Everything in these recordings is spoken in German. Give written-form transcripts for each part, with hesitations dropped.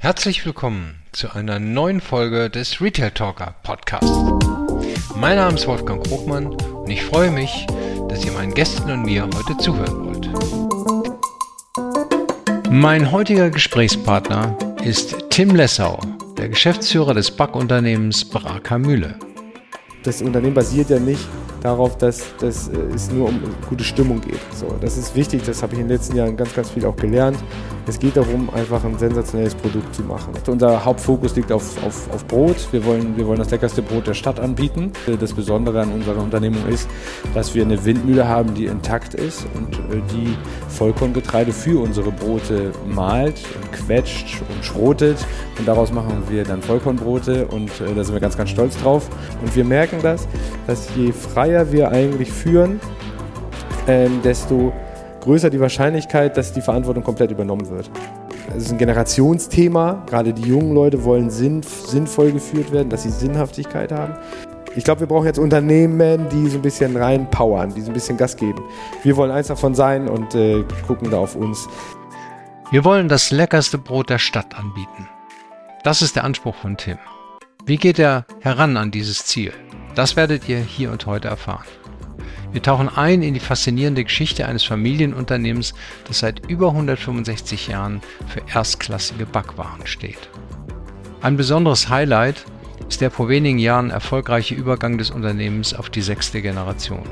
Herzlich willkommen zu einer neuen Folge des Retail Talker Podcast. Mein Name ist Wolfgang Krogmann und ich freue mich, dass ihr meinen Gästen und mir heute zuhören wollt. Mein heutiger Gesprächspartner ist Tim Lessau, der Geschäftsführer des Backunternehmens Braker Mühle. Das Unternehmen basiert ja nicht darauf, dass es nur um gute Stimmung geht. So, das ist wichtig, das habe ich in den letzten Jahren ganz viel auch gelernt. Es geht darum, einfach ein sensationelles Produkt zu machen. Unser Hauptfokus liegt auf Brot. Wir wollen das leckerste Brot der Stadt anbieten. Das Besondere an unserer Unternehmung ist, dass wir eine Windmühle haben, die intakt ist und die Vollkorngetreide für unsere Brote mahlt und quetscht und schrotet. Und daraus machen wir dann Vollkornbrote und da sind wir ganz stolz drauf. Und wir merken dass je freier wir eigentlich führen, desto größer die Wahrscheinlichkeit, dass die Verantwortung komplett übernommen wird. Es ist ein Generationsthema, gerade die jungen Leute wollen sinnvoll geführt werden, dass sie Sinnhaftigkeit haben. Ich glaube, wir brauchen jetzt Unternehmen, die so ein bisschen reinpowern, die so ein bisschen Gas geben. Wir wollen eins davon sein und gucken da auf uns. Wir wollen das leckerste Brot der Stadt anbieten. Das ist der Anspruch von Tim. Wie geht er heran an dieses Ziel? Das werdet ihr hier und heute erfahren. Wir tauchen ein in die faszinierende Geschichte eines Familienunternehmens, das seit über 165 Jahren für erstklassige Backwaren steht. Ein besonderes Highlight ist der vor wenigen Jahren erfolgreiche Übergang des Unternehmens auf die 6. Generation.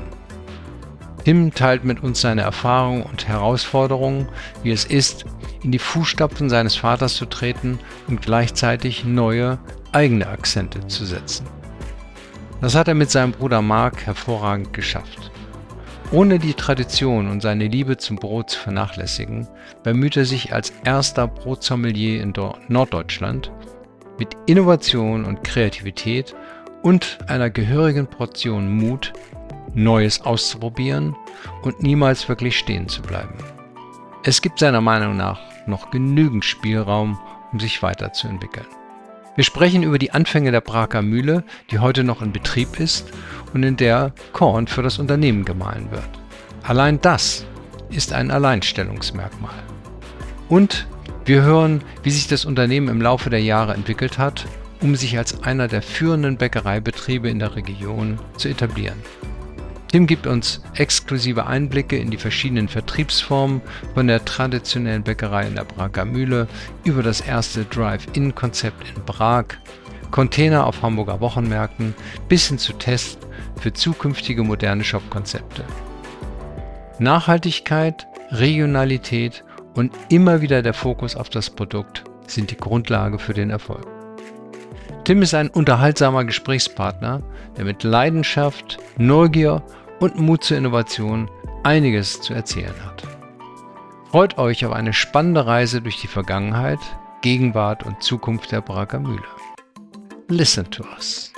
Tim teilt mit uns seine Erfahrungen und Herausforderungen, wie es ist, in die Fußstapfen seines Vaters zu treten und gleichzeitig neue, eigene Akzente zu setzen. Das hat er mit seinem Bruder Marc hervorragend geschafft. Ohne die Tradition und seine Liebe zum Brot zu vernachlässigen, bemüht er sich als erster Brotsommelier in Norddeutschland mit Innovation und Kreativität und einer gehörigen Portion Mut, Neues auszuprobieren und niemals wirklich stehen zu bleiben. Es gibt seiner Meinung nach noch genügend Spielraum, um sich weiterzuentwickeln. Wir sprechen über die Anfänge der Braker Mühle, die heute noch in Betrieb ist und in der Korn für das Unternehmen gemahlen wird. Allein das ist ein Alleinstellungsmerkmal. Und wir hören, wie sich das Unternehmen im Laufe der Jahre entwickelt hat, um sich als einer der führenden Bäckereibetriebe in der Region zu etablieren. Tim gibt uns exklusive Einblicke in die verschiedenen Vertriebsformen von der traditionellen Bäckerei in der Braker Mühle über das erste Drive-In-Konzept in Prag, Container auf Hamburger Wochenmärkten bis hin zu Tests für zukünftige moderne Shop-Konzepte. Nachhaltigkeit, Regionalität und immer wieder der Fokus auf das Produkt sind die Grundlage für den Erfolg. Tim ist ein unterhaltsamer Gesprächspartner, der mit Leidenschaft, Neugier und Mut zur Innovation einiges zu erzählen hat. Freut euch auf eine spannende Reise durch die Vergangenheit, Gegenwart und Zukunft der Braker Mühle. Listen to us.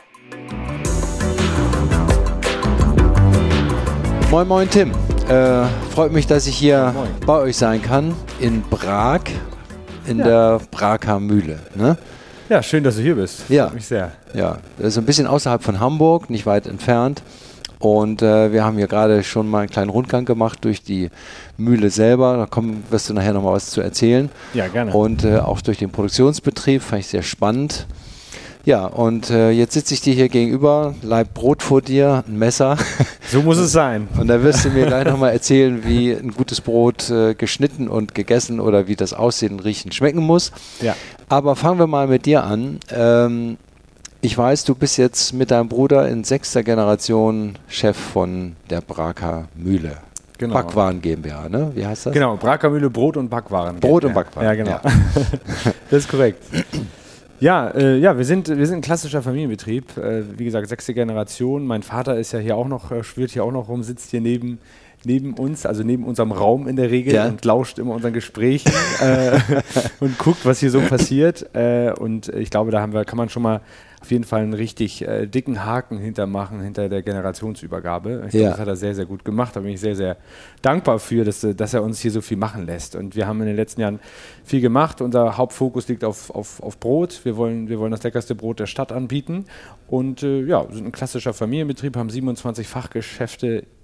Moin moin Tim, freut mich, dass ich hier bei euch sein kann in Prag, der Braker Mühle. Ne? Ja, schön, dass du hier bist. Freut mich sehr. Ja, das ist ein bisschen außerhalb von Hamburg, nicht weit entfernt. Und wir haben hier gerade schon mal einen kleinen Rundgang gemacht durch die Mühle selber. Da wirst du nachher noch mal was zu erzählen. Ja, gerne. Und auch durch den Produktionsbetrieb, fand ich sehr spannend. Ja, und jetzt sitze ich dir hier gegenüber, Laib Brot vor dir, ein Messer. So muss es sein. Und da wirst du mir gleich nochmal erzählen, wie ein gutes Brot geschnitten und gegessen oder wie das Aussehen, Riechen, schmecken muss. Ja. Aber fangen wir mal mit dir an. Ich weiß, du bist jetzt mit deinem Bruder in 6. Generation Chef von der Braker Mühle. Genau. Backwaren GmbH, ne? Wie heißt das? Genau, Braker Mühle Brot und Backwaren. Brot und Backwaren. Ja, genau. Ja. Das ist korrekt. Ja, wir sind ein klassischer Familienbetrieb. Wie gesagt, 6. Generation. Mein Vater ist ja hier auch noch, schwirrt hier auch noch rum, sitzt hier neben uns, also neben unserem Raum in der Regel und lauscht immer unseren Gesprächen und guckt, was hier so passiert. Und ich glaube, kann man schon mal auf jeden Fall einen richtig dicken Haken hinter der Generationsübergabe. Ich glaube, das hat er sehr, sehr gut gemacht. Da bin ich sehr, sehr dankbar für, dass er uns hier so viel machen lässt. Und wir haben in den letzten Jahren viel gemacht. Unser Hauptfokus liegt auf Brot. Wir wollen das leckerste Brot der Stadt anbieten. Und sind ein klassischer Familienbetrieb, haben 27 Fachgeschäfte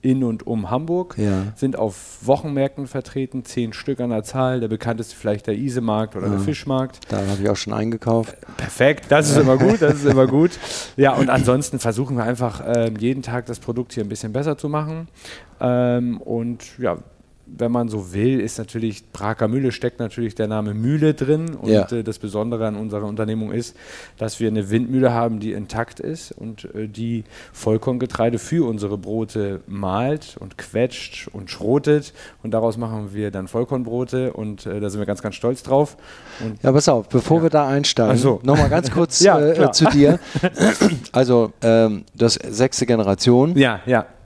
in und um Hamburg, sind auf Wochenmärkten vertreten, 10 Stück an der Zahl. Der bekannteste vielleicht der Isemarkt oder der Fischmarkt. Da habe ich auch schon eingekauft. Perfekt, das ist immer gut, das ist immer gut. Ja, und ansonsten versuchen wir einfach jeden Tag das Produkt hier ein bisschen besser zu machen. Und ja, wenn man so will, ist natürlich, Braker Mühle steckt natürlich der Name Mühle drin und das Besondere an unserer Unternehmung ist, dass wir eine Windmühle haben, die intakt ist und die Vollkorngetreide für unsere Brote mahlt und quetscht und schrotet und daraus machen wir dann Vollkornbrote und da sind wir ganz, ganz stolz drauf. Und ja, pass auf, bevor wir da einsteigen, nochmal ganz kurz zu dir. Also, das 6. Generation. Ja.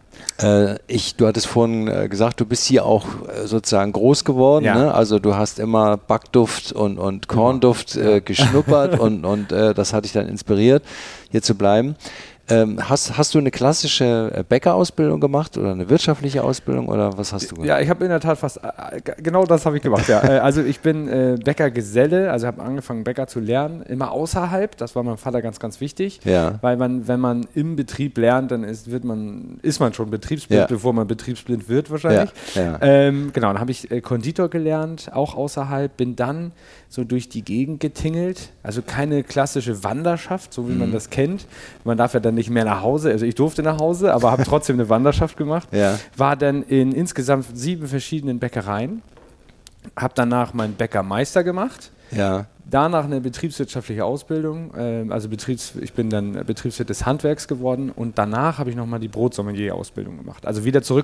Du hattest vorhin gesagt, du bist hier auch sozusagen groß geworden, ne? Also du hast immer Backduft und Kornduft geschnuppert und das hat dich dann inspiriert, hier zu bleiben. Hast du eine klassische Bäckerausbildung gemacht oder eine wirtschaftliche Ausbildung oder was hast du gemacht? Ja, ich habe in der Tat genau das habe ich gemacht, ja. Also ich bin Bäckergeselle, also habe angefangen Bäcker zu lernen, immer außerhalb, das war meinem Vater ganz, ganz wichtig, weil wenn man im Betrieb lernt, dann ist man schon betriebsblind, bevor man betriebsblind wird wahrscheinlich. Genau, dann habe ich Konditor gelernt, auch außerhalb, bin dann so durch die Gegend getingelt, also keine klassische Wanderschaft, so wie man das kennt. Man darf ja dann nicht mehr nach Hause, also ich durfte nach Hause, aber habe trotzdem eine Wanderschaft gemacht. War dann in insgesamt 7 verschiedenen Bäckereien, habe danach meinen Bäckermeister gemacht. Danach eine betriebswirtschaftliche Ausbildung, ich bin dann Betriebswirt des Handwerks geworden und danach habe ich nochmal die Brotsommelier-Ausbildung gemacht. Also wieder zurück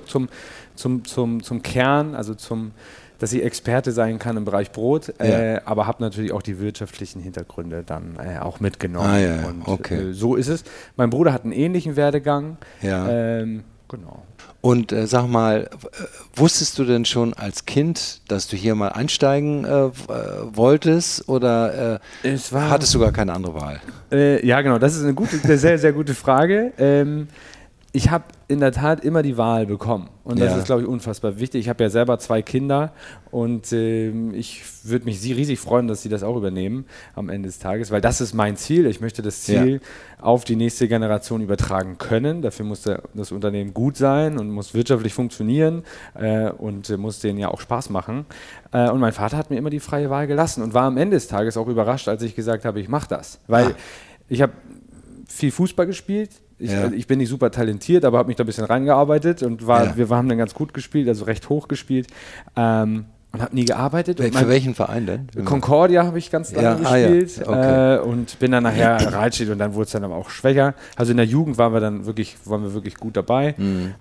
zum Kern, also dass ich Experte sein kann im Bereich Brot, aber habe natürlich auch die wirtschaftlichen Hintergründe dann auch mitgenommen. So ist es. Mein Bruder hat einen ähnlichen Werdegang. Genau. Und sag mal, wusstest du denn schon als Kind, dass du hier mal einsteigen wolltest oder hattest du gar keine andere Wahl? Ja, genau, das ist eine sehr, sehr gute Frage. Ich habe in der Tat immer die Wahl bekommen und das ist, glaube ich, unfassbar wichtig. Ich habe ja selber 2 Kinder und ich würde mich riesig freuen, dass sie das auch übernehmen am Ende des Tages, weil das ist mein Ziel. Ich möchte das Ziel auf die nächste Generation übertragen können. Dafür muss das Unternehmen gut sein und muss wirtschaftlich funktionieren und muss denen ja auch Spaß machen. Und mein Vater hat mir immer die freie Wahl gelassen und war am Ende des Tages auch überrascht, als ich gesagt habe, ich mache das. Weil ich habe viel Fußball gespielt. Ich bin nicht super talentiert, aber habe mich da ein bisschen reingearbeitet und wir haben dann ganz gut gespielt, also recht hoch gespielt und habe nie gearbeitet. Für welchen Verein denn? Concordia habe ich ganz lange gespielt und bin dann nachher Reitstedt und dann wurde es dann aber auch schwächer. Also in der Jugend waren wir wirklich gut dabei.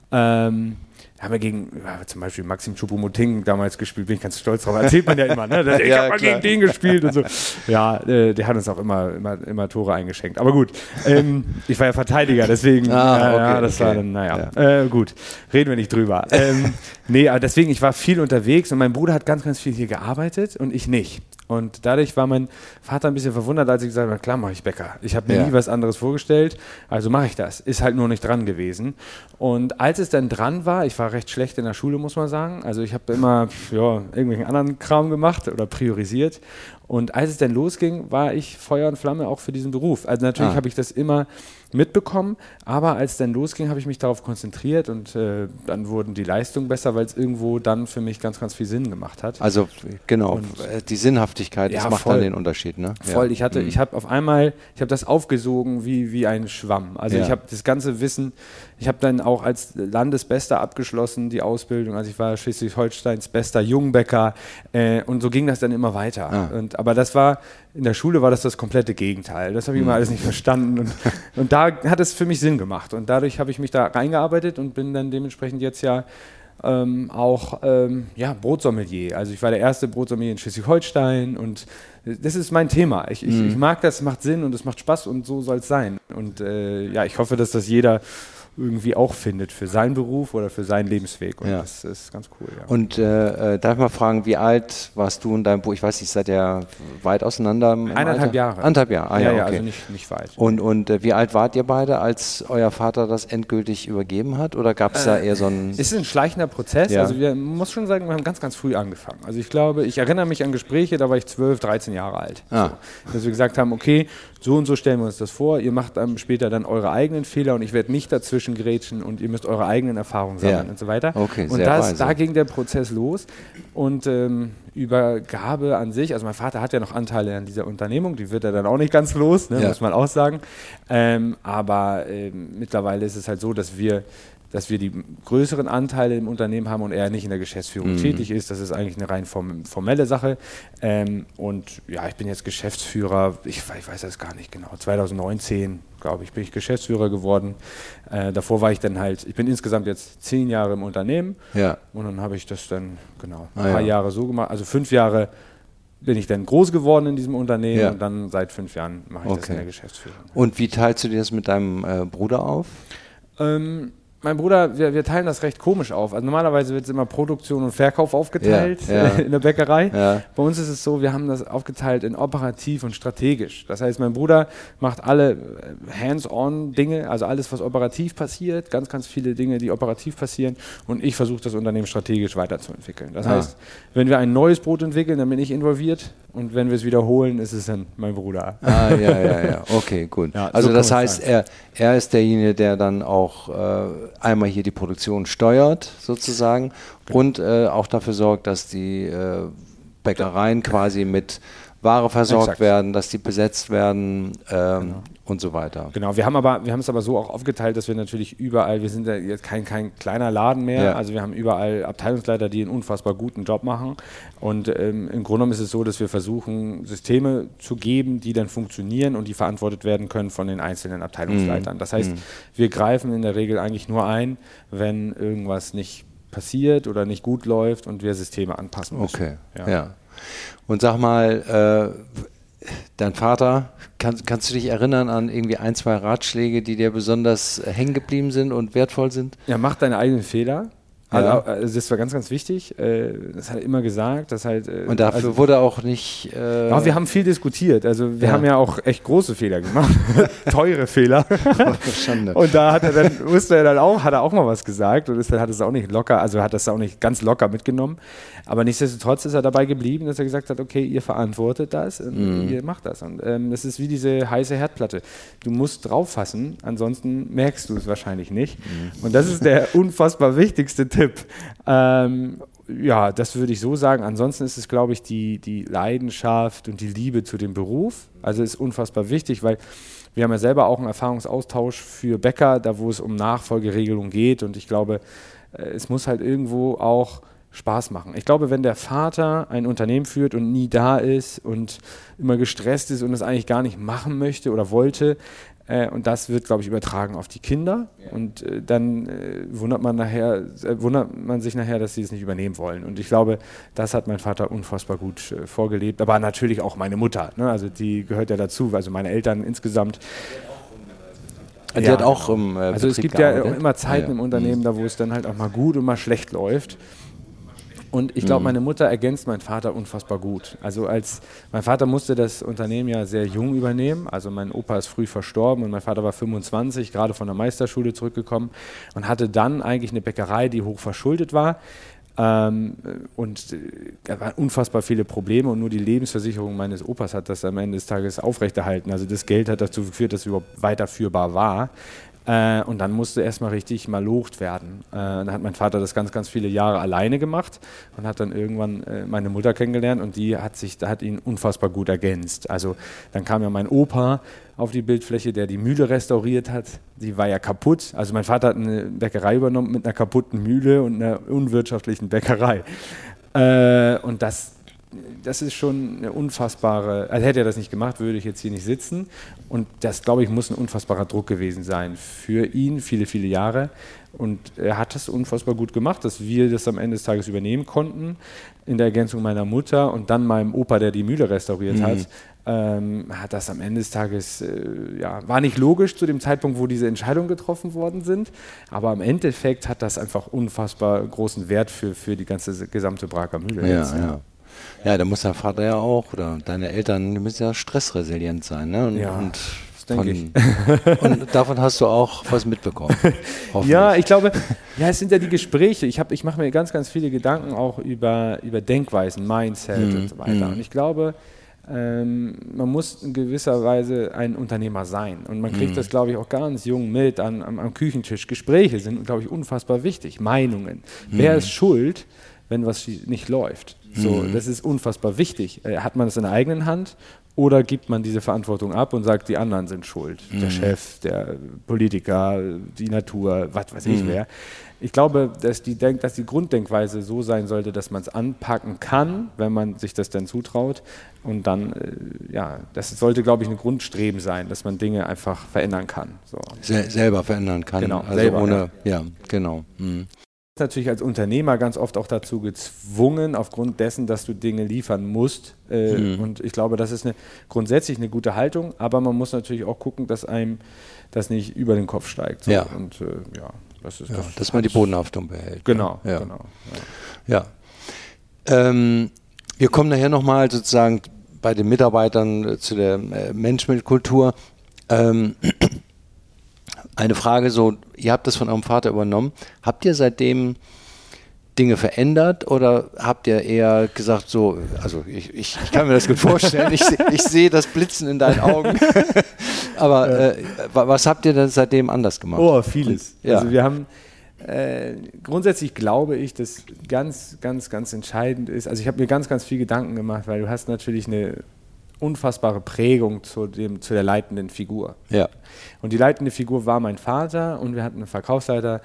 Haben wir zum Beispiel Maxim Choupo-Moting damals gespielt, bin ich ganz stolz drauf, erzählt man ja immer, ne? Ich habe mal gegen den gespielt und so. Ja, der hat uns auch immer Tore eingeschenkt. Aber gut, ich war ja Verteidiger, deswegen, das war dann, gut, reden wir nicht drüber. Aber deswegen, ich war viel unterwegs und mein Bruder hat ganz, ganz viel hier gearbeitet und ich nicht. Und dadurch war mein Vater ein bisschen verwundert, als ich gesagt habe, klar mache ich Bäcker. Ich habe mir nie was anderes vorgestellt, also mache ich das. Ist halt nur nicht dran gewesen. Und als es dann dran war, ich war recht schlecht in der Schule, muss man sagen. Also ich habe immer irgendwelchen anderen Kram gemacht oder priorisiert. Und als es dann losging, war ich Feuer und Flamme auch für diesen Beruf. Also natürlich habe ich das immer mitbekommen, aber als es dann losging, habe ich mich darauf konzentriert und dann wurden die Leistungen besser, weil es irgendwo dann für mich ganz, ganz viel Sinn gemacht hat. Also genau, die Sinnhaftigkeit, das macht dann den Unterschied, ne? Voll, ich habe das aufgesogen wie ein Schwamm. Also ich habe das ganze Wissen, ich habe dann auch als Landesbester abgeschlossen, die Ausbildung, also ich war Schleswig-Holsteins bester Jungbäcker und so ging das dann immer weiter. Aber in der Schule war das komplette Gegenteil. Das habe ich immer alles nicht verstanden und da hat es für mich Sinn gemacht und dadurch habe ich mich da reingearbeitet und bin dann dementsprechend jetzt auch Brotsommelier. Also ich war der erste Brotsommelier in Schleswig-Holstein und das ist mein Thema. Ich mag das, es macht Sinn und es macht Spaß und so soll es sein. Und ich hoffe, dass das jeder irgendwie auch findet für seinen Beruf oder für seinen Lebensweg. Und das ist ganz cool. Ja. Und darf ich mal fragen, wie alt warst du in deinem Buch? Ich weiß nicht, seid ihr weit auseinander? 1,5 Jahre. 1,5 Jahre, okay. Also nicht weit. Und wie alt wart ihr beide, als euer Vater das endgültig übergeben hat? Oder gab es da eher so ein... Es ist ein schleichender Prozess. Ja. Also man muss schon sagen, wir haben ganz, ganz früh angefangen. Also ich erinnere mich an Gespräche, da war ich 12, 13 Jahre alt. So, dass wir gesagt haben, okay, so und so stellen wir uns das vor. Ihr macht später dann eure eigenen Fehler und ich werde nicht dazwischen grätschen und ihr müsst eure eigenen Erfahrungen sammeln und so weiter. Okay, und da ging der Prozess los und Übergabe an sich, also mein Vater hat ja noch Anteile an dieser Unternehmung, die wird er dann auch nicht ganz los, ne, muss man auch sagen. Aber mittlerweile ist es halt so, dass wir die größeren Anteile im Unternehmen haben und er nicht in der Geschäftsführung tätig ist. Das ist eigentlich eine rein formelle Sache. Und ja, ich bin jetzt Geschäftsführer, ich weiß das gar nicht genau, 2019, glaube ich, bin ich Geschäftsführer geworden. Davor war ich dann halt, ich bin insgesamt jetzt 10 Jahre im Unternehmen und dann habe ich das dann ein paar Jahre so gemacht. Also 5 Jahre bin ich dann groß geworden in diesem Unternehmen und dann seit 5 Jahren mache ich das in der Geschäftsführung. Und wie teilst du dir das mit deinem Bruder auf? Mein Bruder, wir teilen das recht komisch auf. Also normalerweise wird es immer Produktion und Verkauf aufgeteilt in der Bäckerei. Ja. Bei uns ist es so, wir haben das aufgeteilt in operativ und strategisch. Das heißt, mein Bruder macht alle Hands-on-Dinge, also alles, was operativ passiert, ganz, ganz viele Dinge, die operativ passieren. Und ich versuche, das Unternehmen strategisch weiterzuentwickeln. Das heißt, wenn wir ein neues Brot entwickeln, dann bin ich involviert. Und wenn wir es wiederholen, ist es dann mein Bruder. Ja. Okay, gut. Ja, also so das heißt, er ist derjenige, der dann auch einmal hier die Produktion steuert, sozusagen, und auch dafür sorgt, dass die Bäckereien quasi mit Ware versorgt werden, dass die besetzt werden und so weiter. Genau, wir haben es aber so auch aufgeteilt, dass wir natürlich überall, wir sind ja jetzt kein kleiner Laden mehr, also wir haben überall Abteilungsleiter, die einen unfassbar guten Job machen und im Grunde genommen ist es so, dass wir versuchen, Systeme zu geben, die dann funktionieren und die verantwortet werden können von den einzelnen Abteilungsleitern. Das heißt, wir greifen in der Regel eigentlich nur ein, wenn irgendwas nicht passiert oder nicht gut läuft und wir Systeme anpassen müssen. Okay, ja. Und sag mal, dein Vater, kannst du dich erinnern an irgendwie 1, 2 Ratschläge, die dir besonders hängen geblieben sind und wertvoll sind? Ja, mach deine eigenen Fehler. Also das war ganz, ganz wichtig. Das hat er immer gesagt. Dass halt, und dafür wurde auch nicht... Ja, wir haben viel diskutiert. Also wir haben ja auch echt große Fehler gemacht. Teure Fehler. Schande. Und da hat er auch mal was gesagt und hat es auch nicht locker, also hat das auch nicht ganz locker mitgenommen. Aber nichtsdestotrotz ist er dabei geblieben, dass er gesagt hat, okay, ihr verantwortet das und ihr macht das. Und das ist wie diese heiße Herdplatte. Du musst drauf fassen, ansonsten merkst du es wahrscheinlich nicht. Und das ist der unfassbar wichtigste Tipp. Ja, das würde ich so sagen. Ansonsten ist es, glaube ich, die Leidenschaft und die Liebe zu dem Beruf. Also ist unfassbar wichtig, weil wir haben ja selber auch einen Erfahrungsaustausch für Bäcker, da wo es um Nachfolgeregelung geht. Und ich glaube, es muss halt irgendwo auch Spaß machen. Ich glaube, wenn der Vater ein Unternehmen führt und nie da ist und immer gestresst ist und es eigentlich gar nicht machen möchte oder wollte, und das wird, glaube ich, übertragen auf die Kinder und dann wundert man sich nachher, dass sie es nicht übernehmen wollen. Und ich glaube, das hat mein Vater unfassbar gut vorgelebt, aber natürlich auch meine Mutter, ne? Also die gehört ja dazu, also meine Eltern insgesamt. Die hat auch im Betrieb also es gibt ja immer Zeiten im Unternehmen, da wo es dann halt auch mal gut und mal schlecht läuft. Und ich glaube, meine Mutter ergänzt meinen Vater unfassbar gut. Also mein Vater musste das Unternehmen ja sehr jung übernehmen. Also mein Opa ist früh verstorben und mein Vater war 25, gerade von der Meisterschule zurückgekommen und hatte dann eigentlich eine Bäckerei, die hoch verschuldet war. Und da waren unfassbar viele Probleme und nur die Lebensversicherung meines Opas hat das am Ende des Tages aufrechterhalten. Also das Geld hat dazu geführt, dass es überhaupt weiterführbar war. Und dann musste erstmal richtig malocht werden. Dann hat mein Vater das ganz, ganz viele Jahre alleine gemacht und hat dann irgendwann meine Mutter kennengelernt und die hat ihn unfassbar gut ergänzt. Also dann kam ja mein Opa auf die Bildfläche, der die Mühle restauriert hat. Die war ja kaputt. Also mein Vater hat eine Bäckerei übernommen mit einer kaputten Mühle und einer unwirtschaftlichen Bäckerei. Und das ist schon eine unfassbare, also hätte er das nicht gemacht, würde ich jetzt hier nicht sitzen. Und das, glaube ich, muss ein unfassbarer Druck gewesen sein für ihn, viele, viele Jahre. Und er hat das unfassbar gut gemacht, dass wir das am Ende des Tages übernehmen konnten, in der Ergänzung meiner Mutter und dann meinem Opa, der die Mühle restauriert hat. Hat das am Ende des Tages, war nicht logisch zu dem Zeitpunkt, wo diese Entscheidungen getroffen worden sind, aber im Endeffekt hat das einfach unfassbar großen Wert für die gesamte Braker Mühle. Ja, da muss der Vater ja auch, oder deine Eltern, die müssen ja stressresilient sein, ne? Und denke ich. Und davon hast du auch was mitbekommen. Ja, ich glaube, es sind ja die Gespräche. Ich mache mir ganz, ganz viele Gedanken auch über Denkweisen, Mindset und so weiter. Und ich glaube, man muss in gewisser Weise ein Unternehmer sein. Und man kriegt das, glaube ich, auch ganz jung mit am Küchentisch. Gespräche sind, glaube ich, unfassbar wichtig. Meinungen. Wer ist schuld, wenn was nicht läuft? So, das ist unfassbar wichtig. Hat man es in der eigenen Hand oder gibt man diese Verantwortung ab und sagt, die anderen sind schuld? Der Chef, der Politiker, die Natur, was weiß ich wer. Ich glaube, dass die Grunddenkweise so sein sollte, dass man es anpacken kann, wenn man sich das dann zutraut. Und dann, das sollte, glaube ich, ein Grundstreben sein, dass man Dinge einfach verändern kann. So. Selber verändern kann. Genau, also selber, ohne, genau. Natürlich als Unternehmer ganz oft auch dazu gezwungen, aufgrund dessen, dass du Dinge liefern musst. Und ich glaube, das ist grundsätzlich eine gute Haltung, aber man muss natürlich auch gucken, dass einem das nicht über den Kopf steigt. So. Ja. Und das ist dass man die Bodenhaftung behält. Genau, ja. genau. Ja. Wir kommen nachher nochmal sozusagen bei den Mitarbeitern zu der Mensch-Kultur. Eine Frage so, ihr habt das von eurem Vater übernommen. Habt ihr seitdem Dinge verändert oder habt ihr eher gesagt so, also ich kann mir das gut vorstellen, ich sehe das Blitzen in deinen Augen, aber was habt ihr denn seitdem anders gemacht? Oh, vieles. Ja. Also wir haben, grundsätzlich glaube ich, dass ganz, ganz, ganz entscheidend ist, also ich habe mir ganz, ganz viel Gedanken gemacht, weil du hast natürlich eine unfassbare Prägung zu der leitenden Figur. Ja. Und die leitende Figur war mein Vater und wir hatten einen Verkaufsleiter,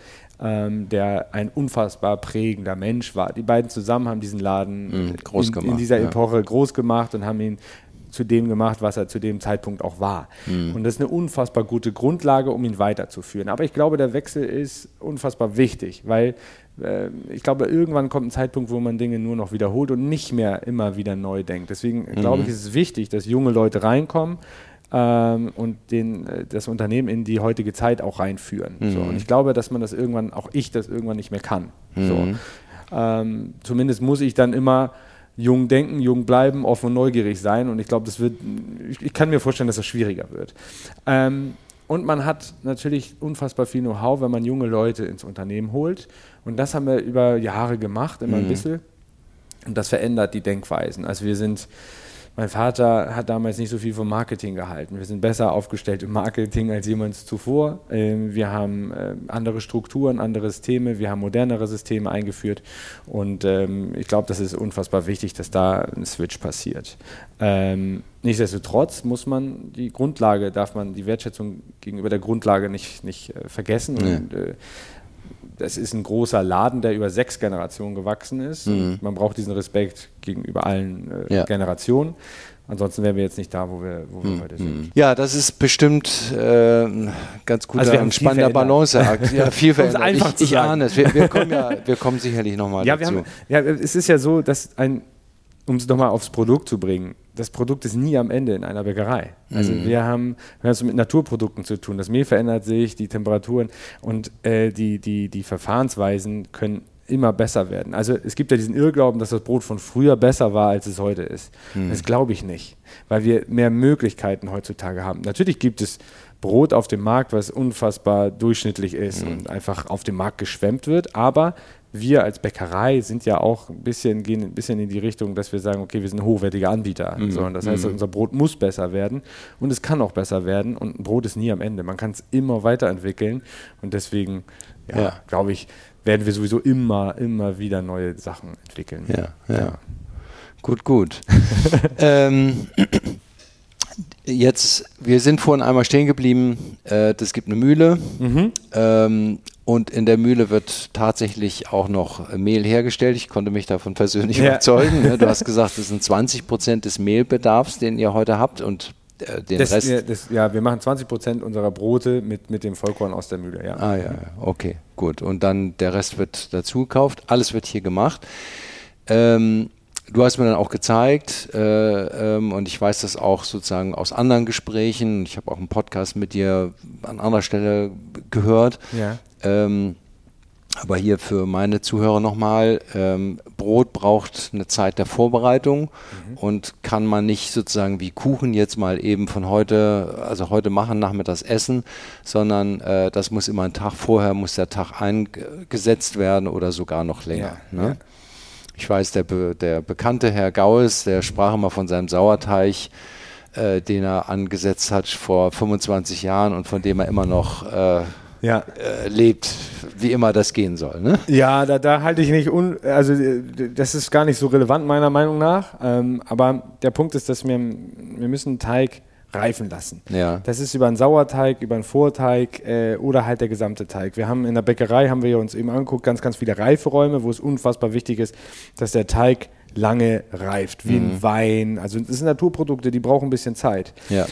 der ein unfassbar prägender Mensch war. Die beiden zusammen haben diesen Laden in dieser Epoche groß gemacht und haben ihn zu dem gemacht, was er zu dem Zeitpunkt auch war. Und das ist eine unfassbar gute Grundlage, um ihn weiterzuführen. Aber ich glaube, der Wechsel ist unfassbar wichtig, weil ich glaube, irgendwann kommt ein Zeitpunkt, wo man Dinge nur noch wiederholt und nicht mehr immer wieder neu denkt. Deswegen glaube ich, ist es wichtig, dass junge Leute reinkommen und das Unternehmen in die heutige Zeit auch reinführen. So. Und ich glaube, dass man das irgendwann, auch ich das irgendwann nicht mehr kann. So. Zumindest muss ich dann immer jung denken, jung bleiben, offen und neugierig sein. Und ich glaube, ich kann mir vorstellen, dass das schwieriger wird. Und man hat natürlich unfassbar viel Know-how, wenn man junge Leute ins Unternehmen holt. Und das haben wir über Jahre gemacht, immer ein bisschen. Und das verändert die Denkweisen. Also mein Vater hat damals nicht so viel vom Marketing gehalten. Wir sind besser aufgestellt im Marketing als jemals zuvor. Wir haben andere Strukturen, andere Systeme, wir haben modernere Systeme eingeführt. Und ich glaube, das ist unfassbar wichtig, dass da ein Switch passiert. Nichtsdestotrotz darf man die Wertschätzung gegenüber der Grundlage nicht vergessen. Nee. Und, das ist ein großer Laden, der über 6 Generationen gewachsen ist. Man braucht diesen Respekt gegenüber allen Generationen. Ansonsten wären wir jetzt nicht da, wo wir heute sind. Ja, das ist bestimmt ganz guter, ein spannender Balanceakt. Ja, viel verändert. Ich ahne es. Wir kommen sicherlich nochmal dazu. Es ist ja so, dass um es nochmal aufs Produkt zu bringen, das Produkt ist nie am Ende in einer Bäckerei. Also wir haben es mit Naturprodukten zu tun. Das Mehl verändert sich, die Temperaturen und die Verfahrensweisen können immer besser werden. Also es gibt ja diesen Irrglauben, dass das Brot von früher besser war, als es heute ist. Das glaube ich nicht, weil wir mehr Möglichkeiten heutzutage haben. Natürlich gibt es Brot auf dem Markt, was unfassbar durchschnittlich ist und einfach auf dem Markt geschwemmt wird, aber wir als Bäckerei sind ja auch gehen ein bisschen in die Richtung, dass wir sagen, okay, wir sind ein hochwertiger Anbieter. So, und das heißt, unser Brot muss besser werden und es kann auch besser werden und ein Brot ist nie am Ende. Man kann es immer weiterentwickeln und deswegen, glaube ich, werden wir sowieso immer wieder neue Sachen entwickeln. Ja. Gut. Jetzt, wir sind vorhin einmal stehen geblieben, es gibt eine Mühle und in der Mühle wird tatsächlich auch noch Mehl hergestellt. Ich konnte mich davon persönlich überzeugen. Du hast gesagt, das sind 20% des Mehlbedarfs, den ihr heute habt und den Rest. Wir machen 20% unserer Brote mit dem Vollkorn aus der Mühle. Ja. Ah ja, okay, gut. Und dann der Rest wird dazu gekauft. Alles wird hier gemacht. Du hast mir dann auch gezeigt und ich weiß das auch sozusagen aus anderen Gesprächen. Ich habe auch einen Podcast mit dir an anderer Stelle gehört. Ja. Aber hier für meine Zuhörer nochmal, Brot braucht eine Zeit der Vorbereitung und kann man nicht sozusagen wie Kuchen jetzt mal eben von heute machen, nachmittags essen, sondern das muss immer einen Tag vorher, muss der Tag eingesetzt werden oder sogar noch länger. Ja. Ich weiß, der bekannte Herr Gaues, der sprach immer von seinem Sauerteig, den er angesetzt hat vor 25 Jahren und von dem er immer noch lebt, wie immer das gehen soll. Ne? Ja, da halte ich nicht, also das ist gar nicht so relevant meiner Meinung nach, aber der Punkt ist, dass wir müssen einen Teig reifen lassen. Ja. Das ist über einen Sauerteig, über einen Vorteig oder halt der gesamte Teig. Wir haben in der Bäckerei, haben wir uns eben angeguckt, ganz, ganz viele Reiferäume, wo es unfassbar wichtig ist, dass der Teig lange reift, wie ein Wein. Also das sind Naturprodukte, die brauchen ein bisschen Zeit. Ja.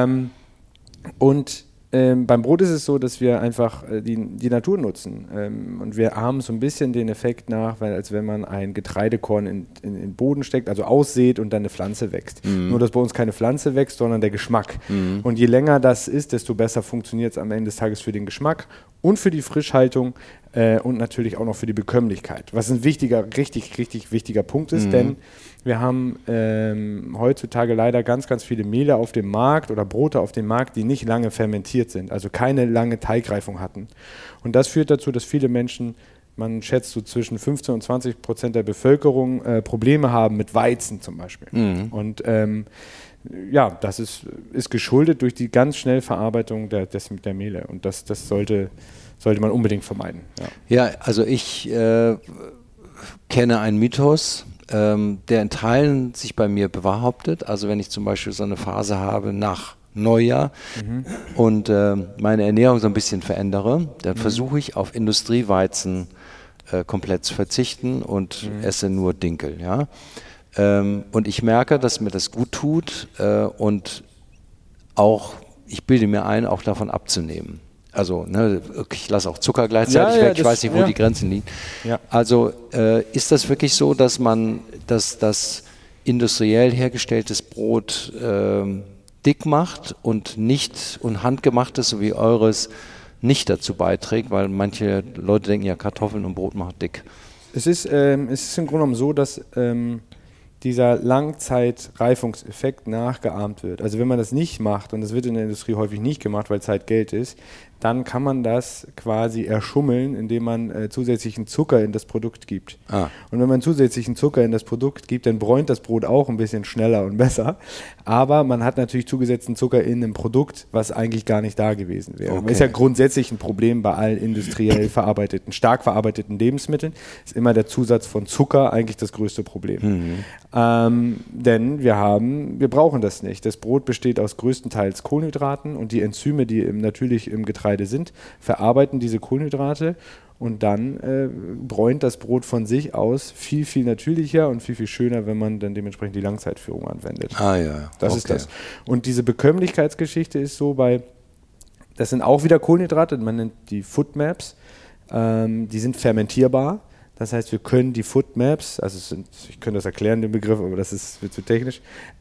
Beim Brot ist es so, dass wir einfach die Natur nutzen. Und wir haben so ein bisschen den Effekt nach, als wenn man ein Getreidekorn in den Boden steckt, also aussät und dann eine Pflanze wächst. Nur, dass bei uns keine Pflanze wächst, sondern der Geschmack. Und je länger das ist, desto besser funktioniert es am Ende des Tages für den Geschmack und für die Frischhaltung und natürlich auch noch für die Bekömmlichkeit. Was ein richtig wichtiger Punkt ist, denn wir haben heutzutage leider ganz, ganz viele Mehle auf dem Markt oder Brote auf dem Markt, die nicht lange fermentiert sind, also keine lange Teigreifung hatten. Und das führt dazu, dass viele Menschen, man schätzt so zwischen 15% und 20% der Bevölkerung Probleme haben mit Weizen zum Beispiel. Und das ist geschuldet durch die ganz schnelle Verarbeitung der Mehle. Und das sollte man unbedingt vermeiden. Ja, also ich kenne einen Mythos, der in Teilen sich bei mir bewahrheitet. Also wenn ich zum Beispiel so eine Phase habe nach Neujahr und meine Ernährung so ein bisschen verändere, dann versuche ich auf Industrieweizen komplett zu verzichten und esse nur Dinkel. Ja? Und ich merke, dass mir das gut tut und auch, ich bilde mir ein, auch davon abzunehmen. Also ich lasse auch Zucker gleichzeitig weg, ich weiß nicht, wo die Grenzen liegen. Ja. Also ist das wirklich so, dass das industriell hergestelltes Brot dick macht und handgemachtes, so wie eures, nicht dazu beiträgt, weil manche Leute denken, ja, Kartoffeln und Brot macht dick. Es ist im Grunde genommen so, dass dieser Langzeitreifungseffekt nachgeahmt wird. Also wenn man das nicht macht, und das wird in der Industrie häufig nicht gemacht, weil Zeit Geld ist, dann kann man das quasi erschummeln, indem man zusätzlichen Zucker in das Produkt gibt. Und wenn man zusätzlichen Zucker in das Produkt gibt, dann bräunt das Brot auch ein bisschen schneller und besser. Aber man hat natürlich zugesetzten Zucker in einem Produkt, was eigentlich gar nicht da gewesen wäre. Okay. Das ist ja grundsätzlich ein Problem bei allen industriell verarbeiteten, stark verarbeiteten Lebensmitteln. Ist immer der Zusatz von Zucker eigentlich das größte Problem. Denn wir brauchen das nicht. Das Brot besteht aus größtenteils Kohlenhydraten und die Enzyme, die natürlich im Getreide sind, verarbeiten diese Kohlenhydrate und dann bräunt das Brot von sich aus viel, viel natürlicher und viel, viel schöner, wenn man dann dementsprechend die Langzeitführung anwendet. Das ist das. Und diese Bekömmlichkeitsgeschichte ist so das sind auch wieder Kohlenhydrate, man nennt die Foodmaps, die sind fermentierbar. Das heißt, wir können die Foodmaps, ich könnte das erklären, den Begriff, aber das wird zu technisch,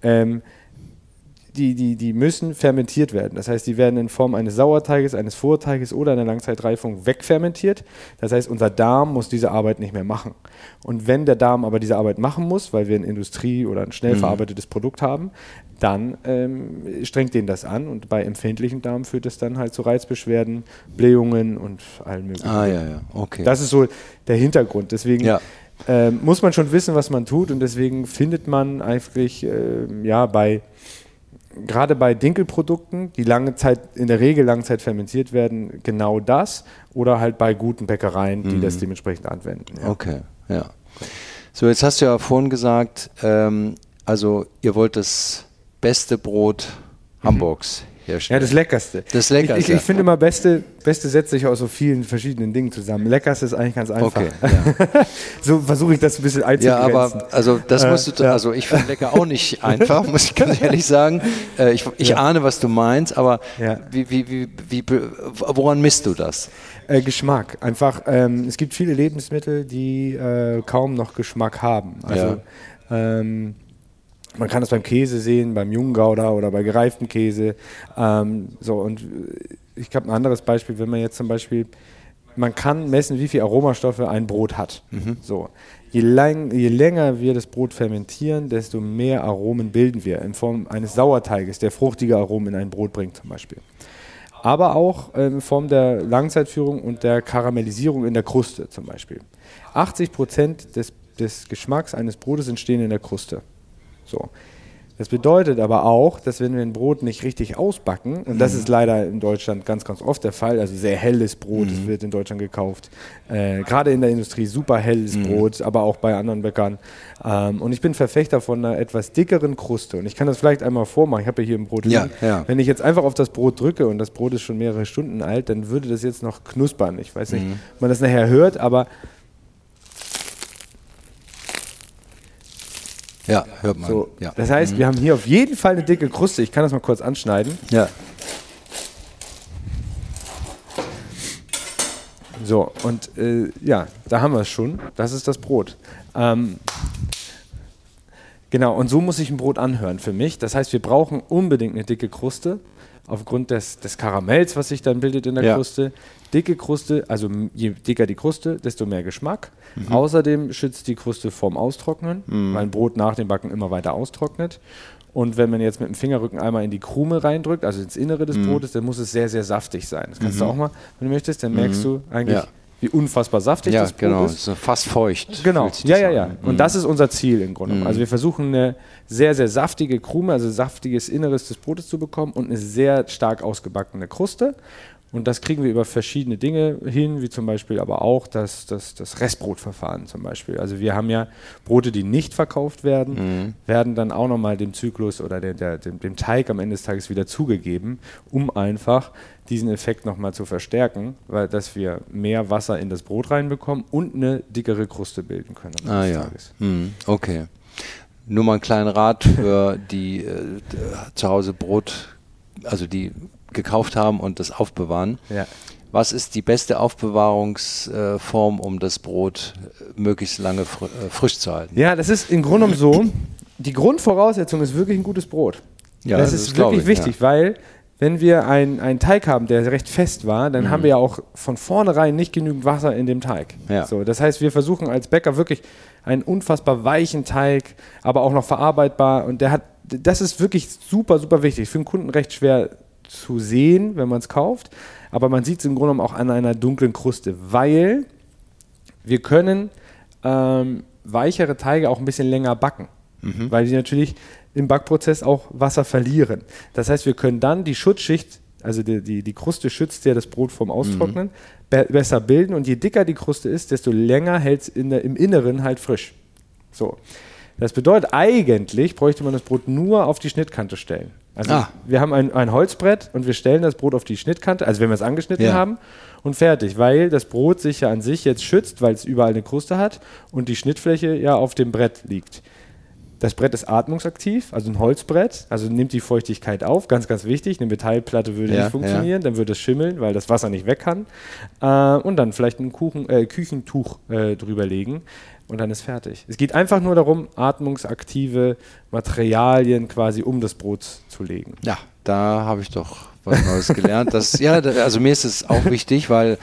die müssen fermentiert werden. Das heißt, die werden in Form eines Sauerteiges, eines Vorteiges oder einer Langzeitreifung wegfermentiert. Das heißt, unser Darm muss diese Arbeit nicht mehr machen. Und wenn der Darm aber diese Arbeit machen muss, weil wir eine Industrie oder ein schnell verarbeitetes Produkt haben, dann strengt den das an und bei empfindlichem Darm führt es dann halt zu Reizbeschwerden, Blähungen und allen möglichen. Okay. Das ist so der Hintergrund. Deswegen muss man schon wissen, was man tut und deswegen findet man eigentlich gerade bei Dinkelprodukten, die in der Regel lange Zeit fermentiert werden, genau das oder halt bei guten Bäckereien, die das dementsprechend anwenden. Ja. Okay, ja. So, jetzt hast du ja vorhin gesagt, also ihr wollt das beste Brot Hamburgs herstellen. Ja, das Leckerste. Das Leckerste. Ich finde immer, Beste setzt sich aus so vielen verschiedenen Dingen zusammen. Leckerste ist eigentlich ganz einfach. Okay, ja. So versuche ich das ein bisschen einzugrenzen. Ja, aber also das musst du, also ich finde lecker auch nicht einfach, muss ich ganz ehrlich sagen. Ich ahne, was du meinst, aber woran misst du das? Geschmack. Einfach, es gibt viele Lebensmittel, die kaum noch Geschmack haben. Also man kann das beim Käse sehen, beim Jungauder oder bei gereiftem Käse. Und ich habe ein anderes Beispiel, wenn man jetzt zum Beispiel, man kann messen, wie viel Aromastoffe ein Brot hat. So. Je länger wir das Brot fermentieren, desto mehr Aromen bilden wir in Form eines Sauerteiges, der fruchtige Aromen in ein Brot bringt zum Beispiel. Aber auch in Form der Langzeitführung und der Karamellisierung in der Kruste zum Beispiel. 80% des des Geschmacks eines Brotes entstehen in der Kruste. So. Das bedeutet aber auch, dass wenn wir ein Brot nicht richtig ausbacken, und das ist leider in Deutschland ganz, ganz oft der Fall, also sehr helles Brot, das wird in Deutschland gekauft, gerade in der Industrie super helles Brot, aber auch bei anderen Bäckern. Und ich bin Verfechter von einer etwas dickeren Kruste und ich kann das vielleicht einmal vormachen, ich habe ja hier ein Brot liegen. Ja. Wenn ich jetzt einfach auf das Brot drücke und das Brot ist schon mehrere Stunden alt, dann würde das jetzt noch knuspern. Ich weiß nicht, ob man das nachher hört, aber ja, hört man. So, ja. Das heißt, wir haben hier auf jeden Fall eine dicke Kruste. Ich kann das mal kurz anschneiden. Ja. So, und ja, da haben wir es schon. Das ist das Brot. Genau, und so muss sich ein Brot anhören für mich. Das heißt, wir brauchen unbedingt eine dicke Kruste. Aufgrund des Karamells, was sich dann bildet in der Kruste. Dicke Kruste, also je dicker die Kruste, desto mehr Geschmack. Außerdem schützt die Kruste vorm Austrocknen, weil ein Brot nach dem Backen immer weiter austrocknet. Und wenn man jetzt mit dem Fingerrücken einmal in die Krume reindrückt, also ins Innere des Brotes, dann muss es sehr, sehr saftig sein. Das kannst du auch mal, wenn du möchtest, dann merkst du eigentlich, wie unfassbar saftig das Brot ist. So fast feucht. Genau, ja. Und das ist unser Ziel im Grunde. Also wir versuchen eine sehr, sehr saftige Krume, also saftiges Inneres des Brotes zu bekommen und eine sehr stark ausgebackene Kruste. Und das kriegen wir über verschiedene Dinge hin, wie zum Beispiel aber auch das Restbrotverfahren zum Beispiel. Also wir haben ja Brote, die nicht verkauft werden, werden dann auch nochmal dem Zyklus oder dem Teig am Ende des Tages wieder zugegeben, um einfach diesen Effekt nochmal zu verstärken, weil dass wir mehr Wasser in das Brot reinbekommen und eine dickere Kruste bilden können am Ende des Tages. Okay. Nur mal einen kleinen Rat für die zu Hause Brot, also die gekauft haben und das aufbewahren. Ja. Was ist die beste Aufbewahrungsform, um das Brot möglichst lange frisch zu halten? Ja, das ist im Grunde genommen so. Die Grundvoraussetzung ist wirklich ein gutes Brot. Ja, das ist wirklich wichtig, weil wenn wir einen Teig haben, der recht fest war, dann haben wir ja auch von vornherein nicht genügend Wasser in dem Teig. Ja. So, das heißt, wir versuchen als Bäcker wirklich einen unfassbar weichen Teig, aber auch noch verarbeitbar. Und das ist wirklich super, super wichtig. Für den Kunden recht schwer zu sehen, wenn man es kauft. Aber man sieht es im Grunde genommen auch an einer dunklen Kruste, weil wir können weichere Teige auch ein bisschen länger backen, weil die natürlich im Backprozess auch Wasser verlieren. Das heißt, wir können dann die Schutzschicht, also die Kruste schützt ja das Brot vom Austrocknen, besser bilden und je dicker die Kruste ist, desto länger hält es im Inneren halt frisch. So. Das bedeutet, eigentlich bräuchte man das Brot nur auf die Schnittkante stellen. Also wir haben ein Holzbrett und wir stellen das Brot auf die Schnittkante, also wenn wir es angeschnitten haben und fertig, weil das Brot sich ja an sich jetzt schützt, weil es überall eine Kruste hat und die Schnittfläche ja auf dem Brett liegt. Das Brett ist atmungsaktiv, also ein Holzbrett, also nimmt die Feuchtigkeit auf, ganz, ganz wichtig. Eine Metallplatte würde nicht funktionieren, dann würde es schimmeln, weil das Wasser nicht weg kann. Und dann vielleicht ein Küchentuch drüber legen und dann ist fertig. Es geht einfach nur darum, atmungsaktive Materialien quasi um das Brot zu legen. Ja, da habe ich doch was Neues gelernt. Also mir ist es auch wichtig, weil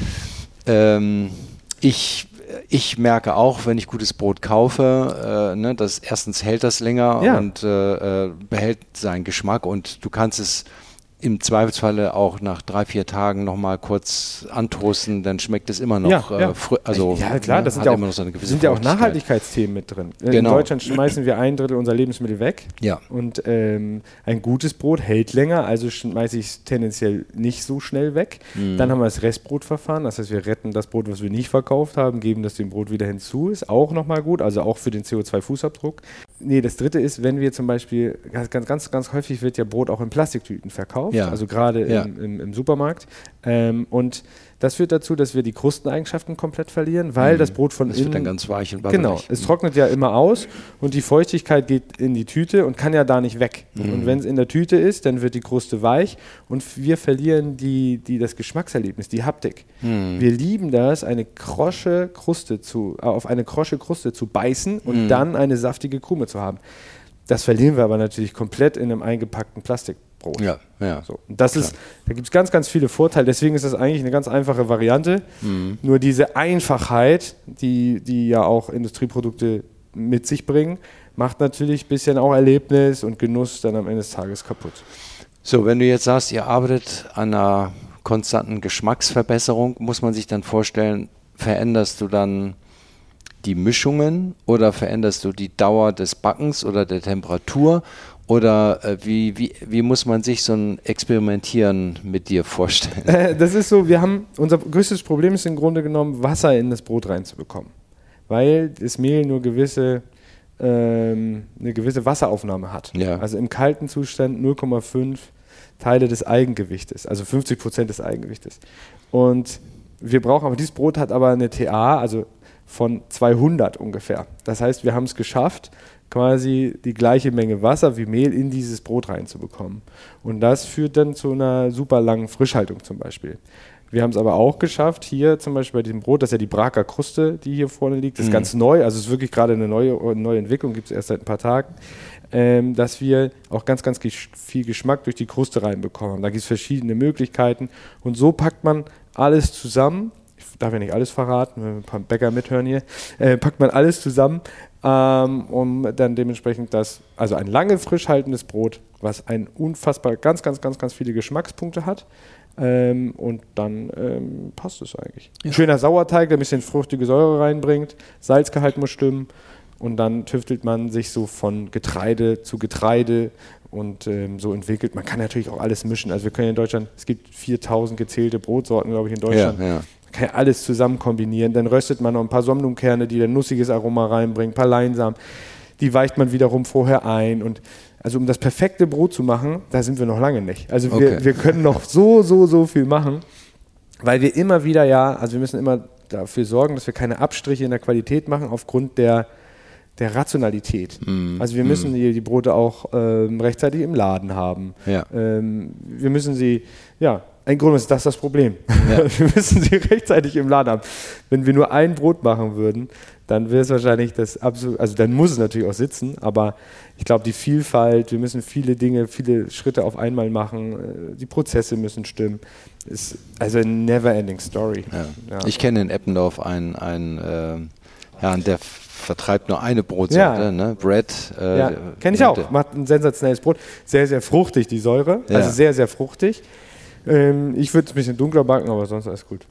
ich merke auch, wenn ich gutes Brot kaufe, dass erstens hält das länger und behält seinen Geschmack und du kannst es im Zweifelsfalle auch nach 3-4 Tagen nochmal kurz antoasten, dann schmeckt es immer noch also klar, das sind ja auch, immer noch so eine gewisse Nachhaltigkeitsthemen mit drin. Genau. In Deutschland schmeißen wir 1/3 unserer Lebensmittel weg und ein gutes Brot hält länger, also schmeiße ich es tendenziell nicht so schnell weg. Dann haben wir das Restbrotverfahren, das heißt, wir retten das Brot, was wir nicht verkauft haben, geben das dem Brot wieder hinzu, ist auch nochmal gut, also auch für den CO2-Fußabdruck. Nee, das dritte ist, wenn wir zum Beispiel, ganz, ganz häufig wird ja Brot auch in Plastiktüten verkauft, also gerade im Supermarkt. Und das führt dazu, dass wir die Krusteneigenschaften komplett verlieren, weil das Brot von innen... Das wird dann ganz weich und batterig. Genau, es trocknet ja immer aus und die Feuchtigkeit geht in die Tüte und kann ja da nicht weg. Und wenn es in der Tüte ist, dann wird die Kruste weich und wir verlieren das Geschmackserlebnis, die Haptik. Wir lieben das, auf eine krosche Kruste zu beißen und dann eine saftige Krume zu haben. Das verlieren wir aber natürlich komplett in einem eingepackten Plastikbrot. So. Und da gibt es ganz, ganz viele Vorteile. Deswegen ist das eigentlich eine ganz einfache Variante. Nur diese Einfachheit, die ja auch Industrieprodukte mit sich bringen, macht natürlich ein bisschen auch Erlebnis und Genuss dann am Ende des Tages kaputt. So, wenn du jetzt sagst, ihr arbeitet an einer konstanten Geschmacksverbesserung, muss man sich dann vorstellen, veränderst du dann die Mischungen oder veränderst du die Dauer des Backens oder der Temperatur? Oder wie muss man sich so ein Experimentieren mit dir vorstellen? Das ist so, unser größtes Problem ist im Grunde genommen, Wasser in das Brot reinzubekommen. Weil das Mehl nur eine gewisse Wasseraufnahme hat. Ja. Also im kalten Zustand 0,5 Teile des Eigengewichtes, also 50% des Eigengewichtes. Und dieses Brot hat aber eine TA, also von 200 ungefähr. Das heißt, wir haben es geschafft, quasi die gleiche Menge Wasser wie Mehl in dieses Brot reinzubekommen. Und das führt dann zu einer super langen Frischhaltung zum Beispiel. Wir haben es aber auch geschafft, hier zum Beispiel bei diesem Brot, das ist ja die Braker Kruste, die hier vorne liegt, das ist ganz neu, also es ist wirklich gerade eine neue Entwicklung, gibt es erst seit ein paar Tagen, dass wir auch ganz, ganz viel Geschmack durch die Kruste reinbekommen. Da gibt es verschiedene Möglichkeiten und so packt man alles zusammen, ich darf ja nicht alles verraten, wenn ein paar Bäcker mithören hier, packt man alles zusammen, um dann dementsprechend also ein lange frisch haltendes Brot, was ein unfassbar ganz, ganz, ganz, ganz viele Geschmackspunkte hat. Und dann passt es eigentlich. Ja. Ein schöner Sauerteig, der ein bisschen fruchtige Säure reinbringt, Salzgehalt muss stimmen und dann tüftelt man sich so von Getreide zu Getreide und so entwickelt. Man kann natürlich auch alles mischen. Also wir können in Deutschland, es gibt 4000 gezählte Brotsorten, glaube ich, in Deutschland. Ja, ja. Man kann ja alles zusammen kombinieren. Dann röstet man noch ein paar Sonnenblumenkerne, die ein nussiges Aroma reinbringen, ein paar Leinsamen. Die weicht man wiederum vorher ein und also um das perfekte Brot zu machen, da sind wir noch lange nicht. Also wir können noch so viel machen, weil wir immer wieder also wir müssen immer dafür sorgen, dass wir keine Abstriche in der Qualität machen aufgrund der Rationalität. Also wir müssen die Brote auch rechtzeitig im Laden haben. Ja. Wir müssen sie, ein Grund ist das Problem. Ja. Wir müssen sie rechtzeitig im Laden haben. Wenn wir nur ein Brot machen würden, dann wäre es wahrscheinlich also dann muss es natürlich auch sitzen, aber ich glaube, die Vielfalt, wir müssen viele Schritte auf einmal machen, die Prozesse müssen stimmen. Ist also eine never-ending Story. Ja. Ja. Ich kenne in Eppendorf einen Herrn, der vertreibt nur eine Brotsorte, ne? Bread. Kenne ich auch. Macht ein sensationelles Brot. Sehr, sehr fruchtig, die Säure. Ja. Also sehr, sehr fruchtig. Ich würde es ein bisschen dunkler backen, aber sonst alles gut.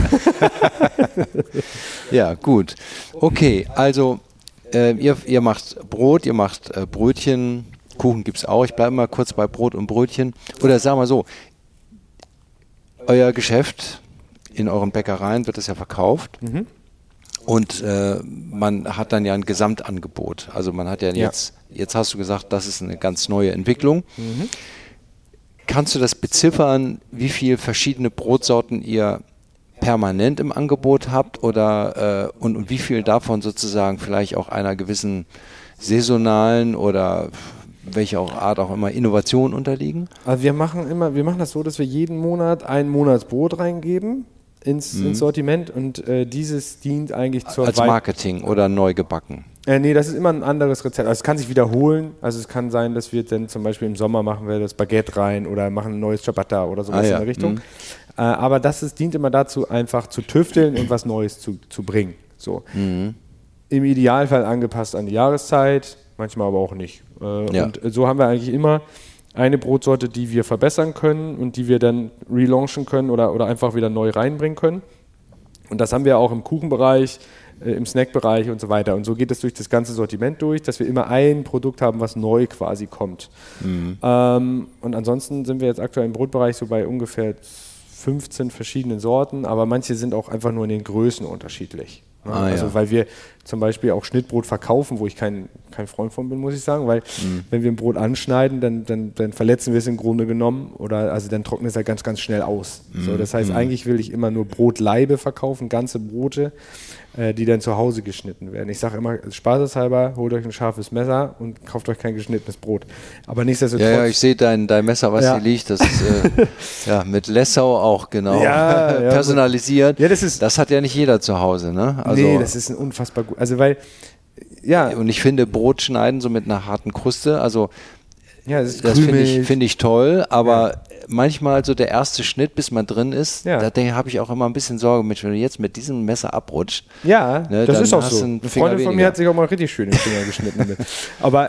Ja, gut. Okay, also ihr macht Brot, ihr macht Brötchen, Kuchen gibt es auch. Ich bleibe mal kurz bei Brot und Brötchen. Oder sagen wir so, euer Geschäft in euren Bäckereien wird es ja verkauft. Und man hat dann ja ein Gesamtangebot. Also man hat ja jetzt hast du gesagt, das ist eine ganz neue Entwicklung. Kannst du das beziffern, wie viele verschiedene Brotsorten ihr permanent im Angebot habt oder und wie viel davon sozusagen vielleicht auch einer gewissen saisonalen oder welche Art auch immer Innovation unterliegen? Also wir machen das so, dass wir jeden Monat ein Monatsbrot reingeben ins Sortiment und dieses dient eigentlich als Marketing oder neu gebacken. Nee, das ist immer ein anderes Rezept. Also es kann sich wiederholen. Also es kann sein, dass wir dann zum Beispiel im Sommer machen wir das Baguette rein oder machen ein neues Ciabatta oder sowas in der Richtung. Aber dient immer dazu, einfach zu tüfteln und was Neues zu bringen. So. Im Idealfall angepasst an die Jahreszeit, manchmal aber auch nicht. Und so haben wir eigentlich immer eine Brotsorte, die wir verbessern können und die wir dann relaunchen können oder einfach wieder neu reinbringen können. Und das haben wir auch im Kuchenbereich, im Snackbereich und so weiter. Und so geht es durch das ganze Sortiment durch, dass wir immer ein Produkt haben, was neu quasi kommt. Und ansonsten sind wir jetzt aktuell im Brotbereich so bei ungefähr 15 verschiedenen Sorten, aber manche sind auch einfach nur in den Größen unterschiedlich. Also weil wir zum Beispiel auch Schnittbrot verkaufen, wo ich kein Freund von bin, muss ich sagen, weil wenn wir ein Brot anschneiden, dann verletzen wir es im Grunde genommen also dann trocknet es halt ganz, ganz schnell aus. So, das heißt, eigentlich will ich immer nur Brotlaibe verkaufen, ganze Brote, die dann zu Hause geschnitten werden. Ich sage immer, spaßeshalber, holt euch ein scharfes Messer und kauft euch kein geschnittenes Brot. Aber nichtsdestotrotz... Ja, ich sehe dein Messer, was hier liegt, das ist mit Lessau auch genau personalisiert. Ja, das hat ja nicht jeder zu Hause, ne? Also, nee, das ist ein unfassbar gut. Also weil, und ich finde Brot schneiden so mit einer harten Kruste, also das finde ich toll, aber manchmal so der erste Schnitt, bis man drin ist, da habe ich auch immer ein bisschen Sorge, wenn du jetzt mit diesem Messer abrutscht. Ja, ne, das ist auch so. Eine Freundin von mir hat sich auch mal richtig schön den Finger geschnitten mit. Aber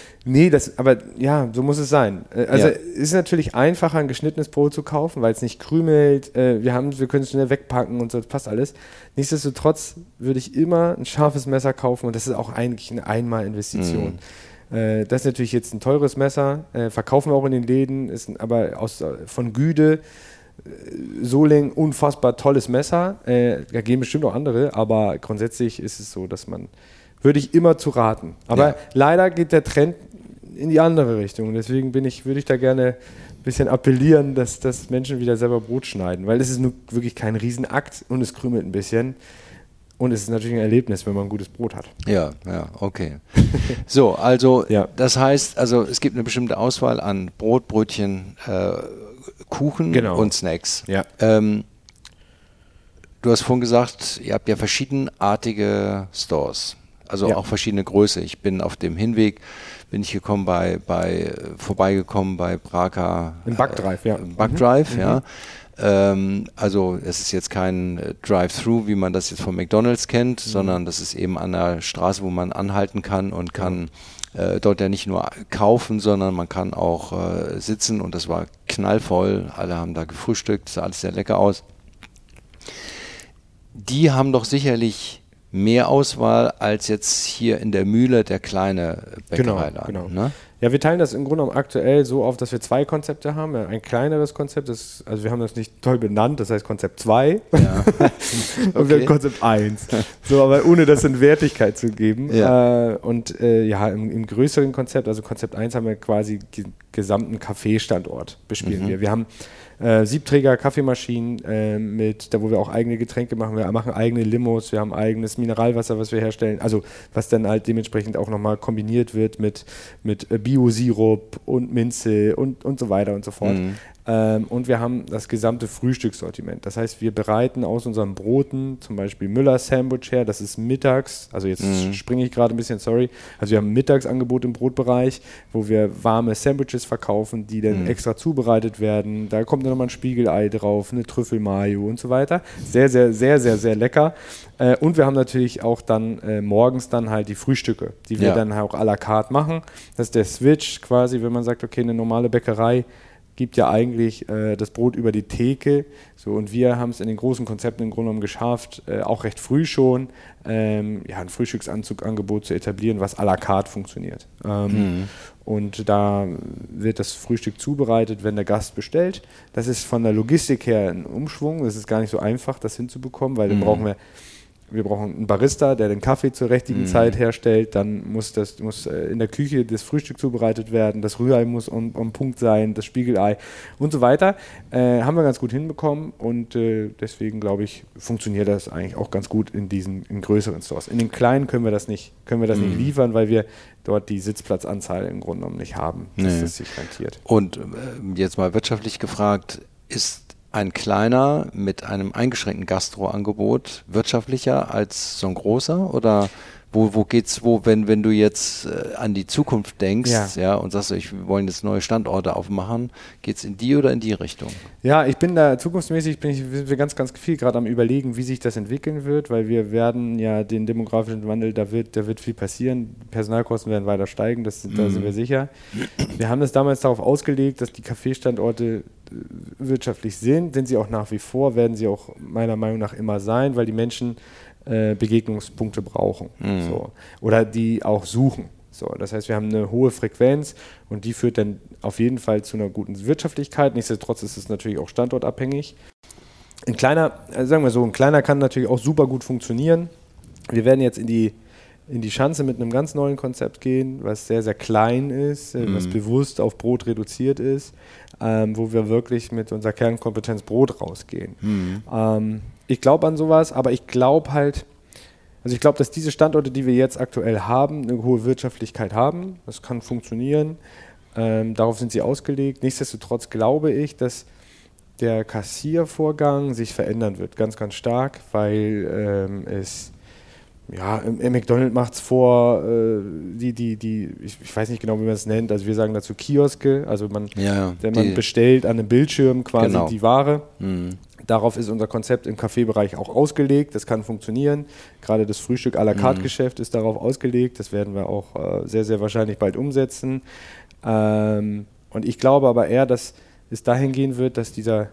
so muss es sein. Also ist natürlich einfacher, ein geschnittenes Brot zu kaufen, weil es nicht krümelt. Wir können es schnell wegpacken und so, das passt alles. Nichtsdestotrotz würde ich immer ein scharfes Messer kaufen und das ist auch eigentlich eine Einmalinvestition. Das ist natürlich jetzt ein teures Messer, verkaufen wir auch in den Läden, ist aber von Güde, Soling, unfassbar tolles Messer. Da gehen bestimmt auch andere, aber grundsätzlich ist es so, würde ich immer zu raten. Aber leider geht der Trend in die andere Richtung. Deswegen würde ich da gerne ein bisschen appellieren, dass Menschen wieder selber Brot schneiden, weil es ist nur wirklich kein Riesenakt und es krümelt ein bisschen. Und es ist natürlich ein Erlebnis, wenn man ein gutes Brot hat. Ja, okay. So, also das heißt, es gibt eine bestimmte Auswahl an Brot, Brötchen, Kuchen und Snacks. Ja. Du hast vorhin gesagt, ihr habt ja verschiedenartige Stores, also auch verschiedene Größe. Ich bin auf dem Hinweg, vorbeigekommen bei Braka. Im Backdrive, ja. Also es ist jetzt kein Drive-Thru, wie man das jetzt von McDonald's kennt, sondern das ist eben an der Straße, wo man anhalten kann und kann dort ja nicht nur kaufen, sondern man kann auch sitzen und das war knallvoll. Alle haben da gefrühstückt, sah alles sehr lecker aus. Die haben doch sicherlich mehr Auswahl als jetzt hier in der Mühle der kleine Bäckereiladen. Genau. Ne? Ja, wir teilen das im Grunde genommen aktuell so auf, dass wir 2 Konzepte haben. Ein kleineres Konzept, also wir haben das nicht toll benannt, das heißt Konzept 2 und wir haben Konzept 1. So, aber ohne das in Wertigkeit zu geben. Ja. Im größeren Konzept, also Konzept 1 haben wir quasi den gesamten Kaffeestandort bespielen wir. Wir haben Siebträger Kaffeemaschinen, wo wir auch eigene Getränke machen. Wir machen eigene Limos, wir haben eigenes Mineralwasser, was wir herstellen. Also was dann halt dementsprechend auch nochmal kombiniert wird mit Bio-Sirup und Minze und so weiter und so fort. Und wir haben das gesamte Frühstückssortiment. Das heißt, wir bereiten aus unseren Broten zum Beispiel Müller Sandwich her. Das ist mittags, also jetzt springe ich gerade ein bisschen, sorry. Also wir haben ein Mittagsangebot im Brotbereich, wo wir warme Sandwiches verkaufen, die dann extra zubereitet werden. Da kommt dann nochmal ein Spiegelei drauf, eine Trüffelmayo und so weiter. Sehr, sehr, sehr, sehr, sehr lecker. Und wir haben natürlich auch dann morgens dann halt die Frühstücke, die wir dann auch à la carte machen. Das ist der Switch quasi, wenn man sagt, okay, eine normale Bäckerei gibt ja eigentlich das Brot über die Theke. So, und wir haben es in den großen Konzepten im Grunde genommen geschafft, auch recht früh schon ein Frühstücksanzugangebot zu etablieren, was à la carte funktioniert. Und da wird das Frühstück zubereitet, wenn der Gast bestellt. Das ist von der Logistik her ein Umschwung. Das ist gar nicht so einfach, das hinzubekommen, weil dann brauchen wir brauchen einen Barista, der den Kaffee zur richtigen Zeit herstellt. Dann muss in der Küche das Frühstück zubereitet werden. Das Rührei muss am Punkt sein, das Spiegelei und so weiter. Haben wir ganz gut hinbekommen und deswegen glaube ich, funktioniert das eigentlich auch ganz gut in größeren Stores. In den kleinen können wir das nicht liefern, weil wir dort die Sitzplatzanzahl im Grunde genommen nicht haben, dass das sich rentiert. Und jetzt mal wirtschaftlich gefragt, ist ein kleiner mit einem eingeschränkten Gastroangebot wirtschaftlicher als so ein großer? Oder wo geht's, wenn du jetzt an die Zukunft denkst, und sagst, wir wollen jetzt neue Standorte aufmachen, geht's in die oder in die Richtung? Ja, ich bin da zukunftsmäßig, sind wir ganz, ganz viel gerade am Überlegen, wie sich das entwickeln wird, weil wir werden ja den demografischen Wandel, da wird viel passieren, Personalkosten werden weiter steigen, da sind wir sicher. Wir haben das damals darauf ausgelegt, dass die Kaffeestandorte wirtschaftlich sind sie auch nach wie vor, werden sie auch meiner Meinung nach immer sein, weil die Menschen Begegnungspunkte brauchen oder die auch suchen. So, das heißt, wir haben eine hohe Frequenz und die führt dann auf jeden Fall zu einer guten Wirtschaftlichkeit. Nichtsdestotrotz ist es natürlich auch standortabhängig. Ein kleiner kann natürlich auch super gut funktionieren. Wir werden jetzt in die Schanze mit einem ganz neuen Konzept gehen, was sehr, sehr klein ist, was bewusst auf Brot reduziert ist, wo wir wirklich mit unserer Kernkompetenz Brot rausgehen. Ich glaube an sowas, aber ich glaube dass diese Standorte, die wir jetzt aktuell haben, eine hohe Wirtschaftlichkeit haben. Das kann funktionieren. Darauf sind sie ausgelegt. Nichtsdestotrotz glaube ich, dass der Kassiervorgang sich verändern wird, ganz, ganz stark, weil es Ja, im McDonald's macht es vor, ich weiß nicht genau, wie man es nennt, also wir sagen dazu Kioske, also man bestellt an einem Bildschirm quasi die Ware. Darauf ist unser Konzept im Kaffeebereich auch ausgelegt, das kann funktionieren. Gerade das Frühstück à la carte Geschäft ist darauf ausgelegt, das werden wir auch sehr, sehr wahrscheinlich bald umsetzen. Und ich glaube aber eher, dass es dahin gehen wird, dass dieser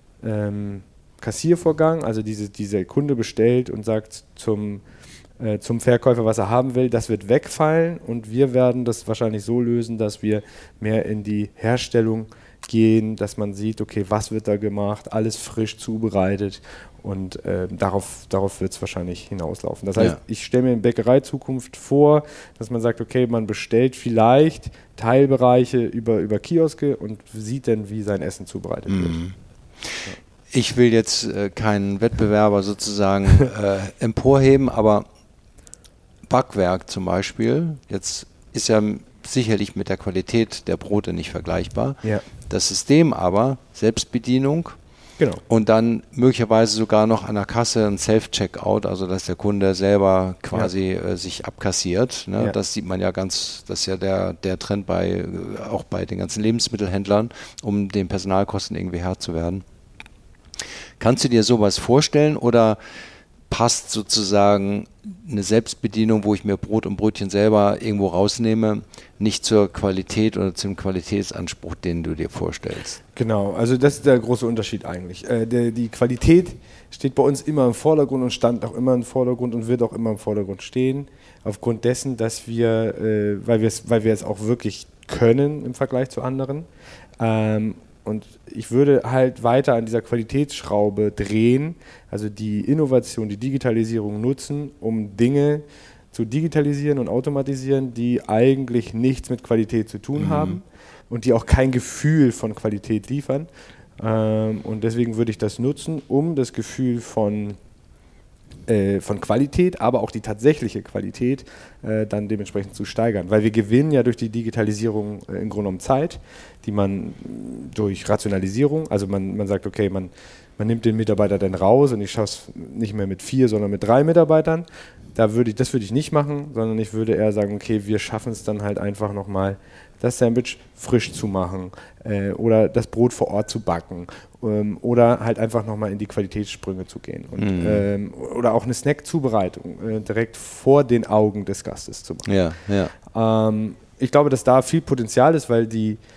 Kassiervorgang, also dieser Kunde bestellt und sagt zum Verkäufer, was er haben will, das wird wegfallen und wir werden das wahrscheinlich so lösen, dass wir mehr in die Herstellung gehen, dass man sieht, okay, was wird da gemacht, alles frisch zubereitet und darauf wird es wahrscheinlich hinauslaufen. Das heißt, ich stelle mir in Bäckerei-Zukunft vor, dass man sagt, okay, man bestellt vielleicht Teilbereiche über Kioske und sieht dann, wie sein Essen zubereitet wird. Ja. Ich will jetzt keinen Wettbewerber sozusagen emporheben, aber Backwerk zum Beispiel, jetzt ist ja sicherlich mit der Qualität der Brote nicht vergleichbar. Ja. Das System aber, Selbstbedienung und dann möglicherweise sogar noch an der Kasse ein Self-Checkout, also dass der Kunde selber quasi sich abkassiert. Ne? Ja. Das sieht man ja das ist ja der Trend auch bei den ganzen Lebensmittelhändlern, um den Personalkosten irgendwie Herr zu werden. Kannst du dir sowas vorstellen oder passt sozusagen eine Selbstbedienung, wo ich mir Brot und Brötchen selber irgendwo rausnehme, nicht zur Qualität oder zum Qualitätsanspruch, den du dir vorstellst? Genau, also das ist der große Unterschied eigentlich. Die Qualität steht bei uns immer im Vordergrund und stand auch immer im Vordergrund und wird auch immer im Vordergrund stehen, aufgrund dessen, dass wir, weil wir es auch wirklich können im Vergleich zu anderen. Und ich würde halt weiter an dieser Qualitätsschraube drehen, also die Innovation, die Digitalisierung nutzen, um Dinge zu digitalisieren und automatisieren, die eigentlich nichts mit Qualität zu tun haben und die auch kein Gefühl von Qualität liefern. Und deswegen würde ich das nutzen, um das Gefühl von Qualität, aber auch die tatsächliche Qualität dann dementsprechend zu steigern. Weil wir gewinnen ja durch die Digitalisierung im Grunde genommen Zeit, die man durch Rationalisierung, also man sagt, okay, man nimmt den Mitarbeiter dann raus und ich schaffe es nicht mehr mit 4, sondern mit 3 Mitarbeitern. Das würde ich nicht machen, sondern ich würde eher sagen, okay, wir schaffen es dann halt einfach nochmal, das Sandwich frisch zu machen oder das Brot vor Ort zu backen oder halt einfach nochmal in die Qualitätssprünge zu gehen und, oder auch eine Snack-Zubereitung direkt vor den Augen des Gastes zu machen. Ja, ja. Ich glaube, dass da viel Potenzial ist, weil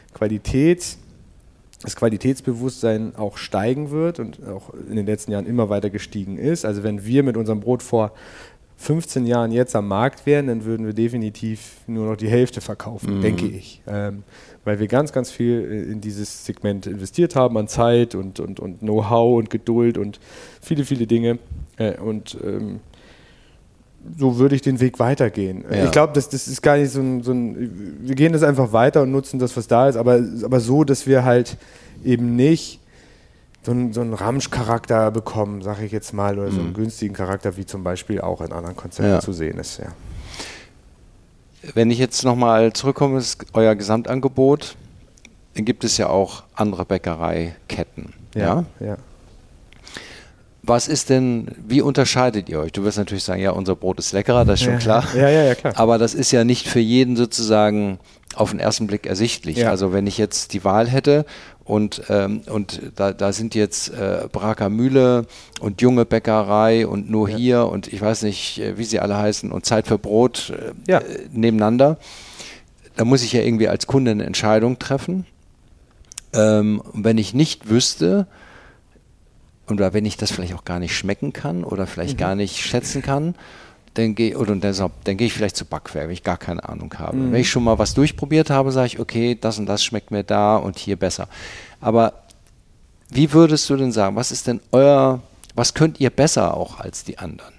das Qualitätsbewusstsein auch steigen wird und auch in den letzten Jahren immer weiter gestiegen ist. Also wenn wir mit unserem Brot vor 15 Jahren jetzt am Markt wären, dann würden wir definitiv nur noch die Hälfte verkaufen, denke ich. Weil wir ganz, ganz viel in dieses Segment investiert haben an Zeit und Know-how und Geduld und viele, viele Dinge. So würde ich den Weg weitergehen. Ja. Ich glaube, das ist gar nicht so ein wir gehen das einfach weiter und nutzen das, was da ist, aber so, dass wir halt eben nicht so einen Ramsch-Charakter bekommen, sage ich jetzt mal, oder so einen günstigen Charakter, wie zum Beispiel auch in anderen Konzerten zu sehen ist. Ja. Wenn ich jetzt nochmal zurückkomme, ist euer Gesamtangebot, dann gibt es ja auch andere Bäckereiketten. Ja. Was ist denn, wie unterscheidet ihr euch? Du wirst natürlich sagen, ja, unser Brot ist leckerer, das ist schon klar. Ja, klar. Aber das ist ja nicht für jeden sozusagen auf den ersten Blick ersichtlich. Ja. Also wenn ich jetzt die Wahl hätte und da sind jetzt Braker Mühle und Junge Bäckerei und nur hier und ich weiß nicht, wie sie alle heißen und Zeit für Brot nebeneinander, da muss ich ja irgendwie als Kunde eine Entscheidung treffen. Und wenn ich nicht wüsste, oder wenn ich das vielleicht auch gar nicht schmecken kann oder vielleicht gar nicht schätzen kann, dann gehe ich vielleicht zu Backwerk, wenn ich gar keine Ahnung habe. Wenn ich schon mal was durchprobiert habe, sage ich, okay, das und das schmeckt mir da und hier besser. Aber wie würdest du denn sagen, was ist denn was könnt ihr besser auch als die anderen?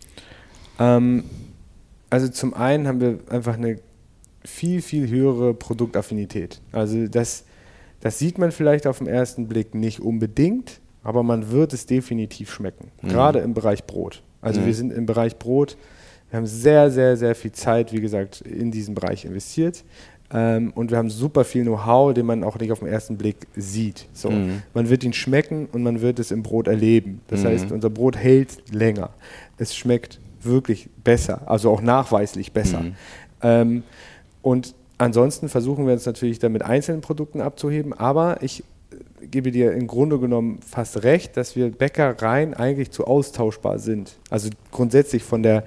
Also zum einen haben wir einfach eine viel, viel höhere Produktaffinität. Also das sieht man vielleicht auf den ersten Blick nicht unbedingt, aber man wird es definitiv schmecken, gerade im Bereich Brot. Also wir sind im Bereich Brot, wir haben sehr, sehr, sehr viel Zeit, wie gesagt, in diesen Bereich investiert und wir haben super viel Know-how, den man auch nicht auf den ersten Blick sieht. So, man wird ihn schmecken und man wird es im Brot erleben. Das heißt, unser Brot hält länger. Es schmeckt wirklich besser, also auch nachweislich besser. Und ansonsten versuchen wir uns natürlich dann mit einzelnen Produkten abzuheben, aber ich gebe dir im Grunde genommen fast recht, dass wir Bäckereien eigentlich zu austauschbar sind. Also grundsätzlich von der,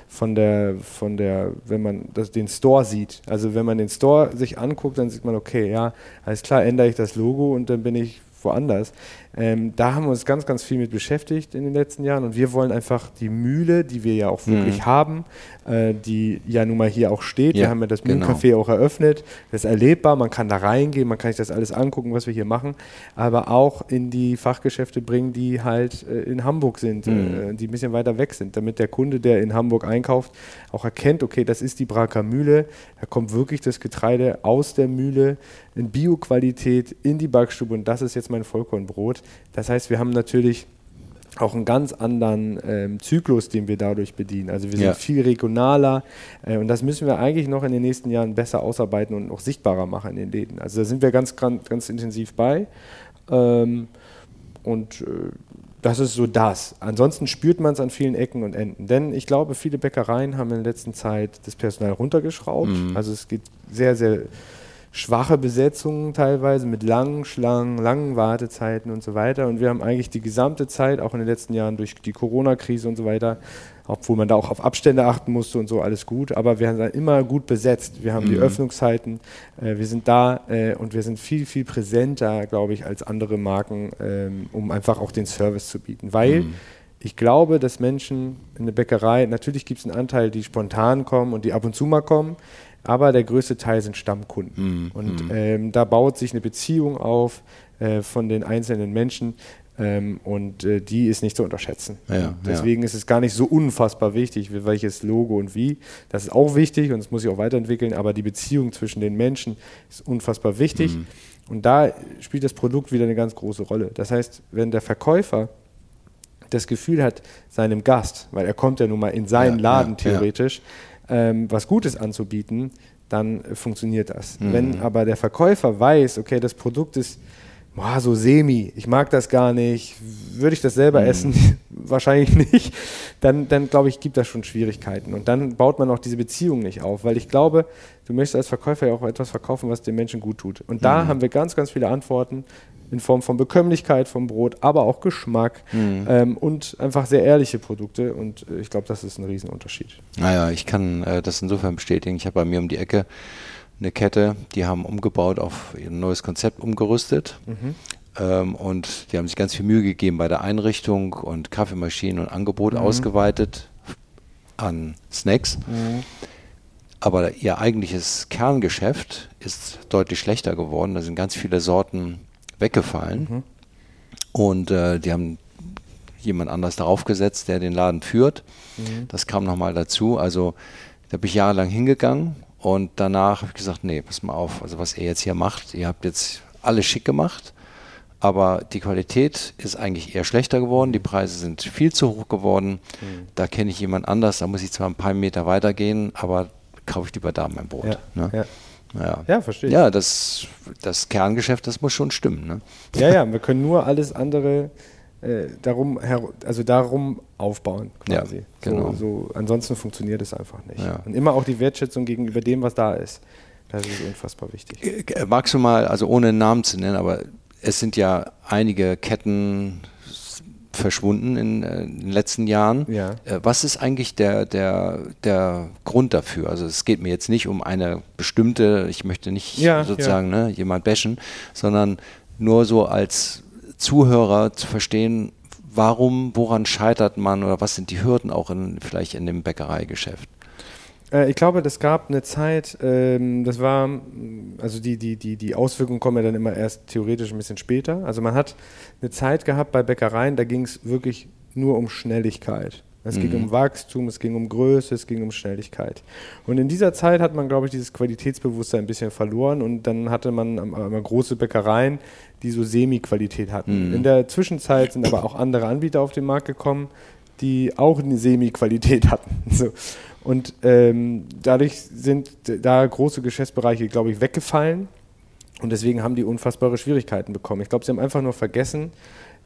wenn man den Store sieht. Also wenn man den Store sich anguckt, dann sieht man, okay, ja, alles klar, ändere ich das Logo und dann bin ich woanders. Da haben wir uns ganz, ganz viel mit beschäftigt in den letzten Jahren und wir wollen einfach die Mühle, die wir ja auch wirklich haben, die ja nun mal hier auch steht, wir haben ja das Mühlencafé auch eröffnet, das ist erlebbar, man kann da reingehen, man kann sich das alles angucken, was wir hier machen, aber auch in die Fachgeschäfte bringen, die halt in Hamburg sind, die ein bisschen weiter weg sind, damit der Kunde, der in Hamburg einkauft, auch erkennt, okay, das ist die Braker Mühle, da kommt wirklich das Getreide aus der Mühle in Bio-Qualität in die Backstube und das ist jetzt mein Vollkornbrot. Das heißt, wir haben natürlich auch einen ganz anderen Zyklus, den wir dadurch bedienen. Also wir sind viel regionaler und das müssen wir eigentlich noch in den nächsten Jahren besser ausarbeiten und noch sichtbarer machen in den Läden. Also da sind wir ganz intensiv bei und das ist so das. Ansonsten spürt man es an vielen Ecken und Enden. Denn ich glaube, viele Bäckereien haben in der letzten Zeit das Personal runtergeschraubt. Also es geht sehr, sehr schwache Besetzungen teilweise mit langen Schlangen, langen Wartezeiten und so weiter. Und wir haben eigentlich die gesamte Zeit, auch in den letzten Jahren durch die Corona-Krise und so weiter, obwohl man da auch auf Abstände achten musste und so, alles gut. Aber wir haben da immer gut besetzt. Wir haben die Öffnungszeiten, wir sind da und wir sind viel, viel präsenter, glaube ich, als andere Marken, um einfach auch den Service zu bieten. Weil ich glaube, dass Menschen in der Bäckerei, natürlich gibt es einen Anteil, die spontan kommen und die ab und zu mal kommen, aber der größte Teil sind Stammkunden. Und da baut sich eine Beziehung auf von den einzelnen Menschen und die ist nicht zu unterschätzen. Deswegen ist es gar nicht so unfassbar wichtig, welches Logo und wie. Das ist auch wichtig und das muss sich auch weiterentwickeln, aber die Beziehung zwischen den Menschen ist unfassbar wichtig. Und da spielt das Produkt wieder eine ganz große Rolle. Das heißt, wenn der Verkäufer das Gefühl hat, seinem Gast, weil er kommt ja nun mal in seinen Laden theoretisch, was Gutes anzubieten, dann funktioniert das. Wenn aber der Verkäufer weiß, okay, das Produkt ist so semi, ich mag das gar nicht, würde ich das selber essen? Wahrscheinlich nicht. Dann glaube ich, gibt das schon Schwierigkeiten. Und dann baut man auch diese Beziehung nicht auf, weil ich glaube, du möchtest als Verkäufer ja auch etwas verkaufen, was den Menschen gut tut. Und da haben wir ganz, ganz viele Antworten in Form von Bekömmlichkeit vom Brot, aber auch Geschmack und einfach sehr ehrliche Produkte und ich glaube, das ist ein Riesenunterschied. Naja, ich kann das insofern bestätigen. Ich habe bei mir um die Ecke eine Kette, die haben umgebaut, auf ihr neues Konzept umgerüstet und die haben sich ganz viel Mühe gegeben bei der Einrichtung und Kaffeemaschinen und Angebot ausgeweitet an Snacks. Aber ihr eigentliches Kerngeschäft ist deutlich schlechter geworden. Da sind ganz viele Sorten weggefallen und die haben jemand anders darauf gesetzt, der den Laden führt. Das kam nochmal dazu. Also da bin ich jahrelang hingegangen und danach habe ich gesagt, nee, pass mal auf, also was ihr jetzt hier macht, ihr habt jetzt alles schick gemacht, aber die Qualität ist eigentlich eher schlechter geworden, die Preise sind viel zu hoch geworden, da kenne ich jemand anders, da muss ich zwar ein paar Meter weitergehen, aber kaufe ich lieber da mein Brot. Ja, verstehe ich. Ja, das Kerngeschäft, das muss schon stimmen. Ne? Ja, wir können nur alles andere darum aufbauen quasi. Ja, genau. Ansonsten funktioniert es einfach nicht. Ja. Und immer auch die Wertschätzung gegenüber dem, was da ist. Das ist unfassbar wichtig. Magst du mal, also ohne Namen zu nennen, aber es sind ja einige Ketten verschwunden in den letzten Jahren. Ja. Was ist eigentlich der Grund dafür? Also es geht mir jetzt nicht um eine bestimmte, ich möchte nicht sozusagen jemand bashen, sondern nur so als Zuhörer zu verstehen, woran scheitert man oder was sind die Hürden auch vielleicht in dem Bäckereigeschäft? Ich glaube, es gab eine Zeit, das war, also die Auswirkungen kommen ja dann immer erst theoretisch ein bisschen später. Also man hat eine Zeit gehabt bei Bäckereien, da ging es wirklich nur um Schnelligkeit. Es ging um Wachstum, es ging um Größe, es ging um Schnelligkeit. Und in dieser Zeit hat man, glaube ich, dieses Qualitätsbewusstsein ein bisschen verloren und dann hatte man immer große Bäckereien, die so Semi-Qualität hatten. In der Zwischenzeit sind aber auch andere Anbieter auf den Markt gekommen, die auch eine Semi-Qualität hatten. So. Und dadurch sind da große Geschäftsbereiche, glaube ich, weggefallen und deswegen haben die unfassbare Schwierigkeiten bekommen. Ich glaube, sie haben einfach nur vergessen,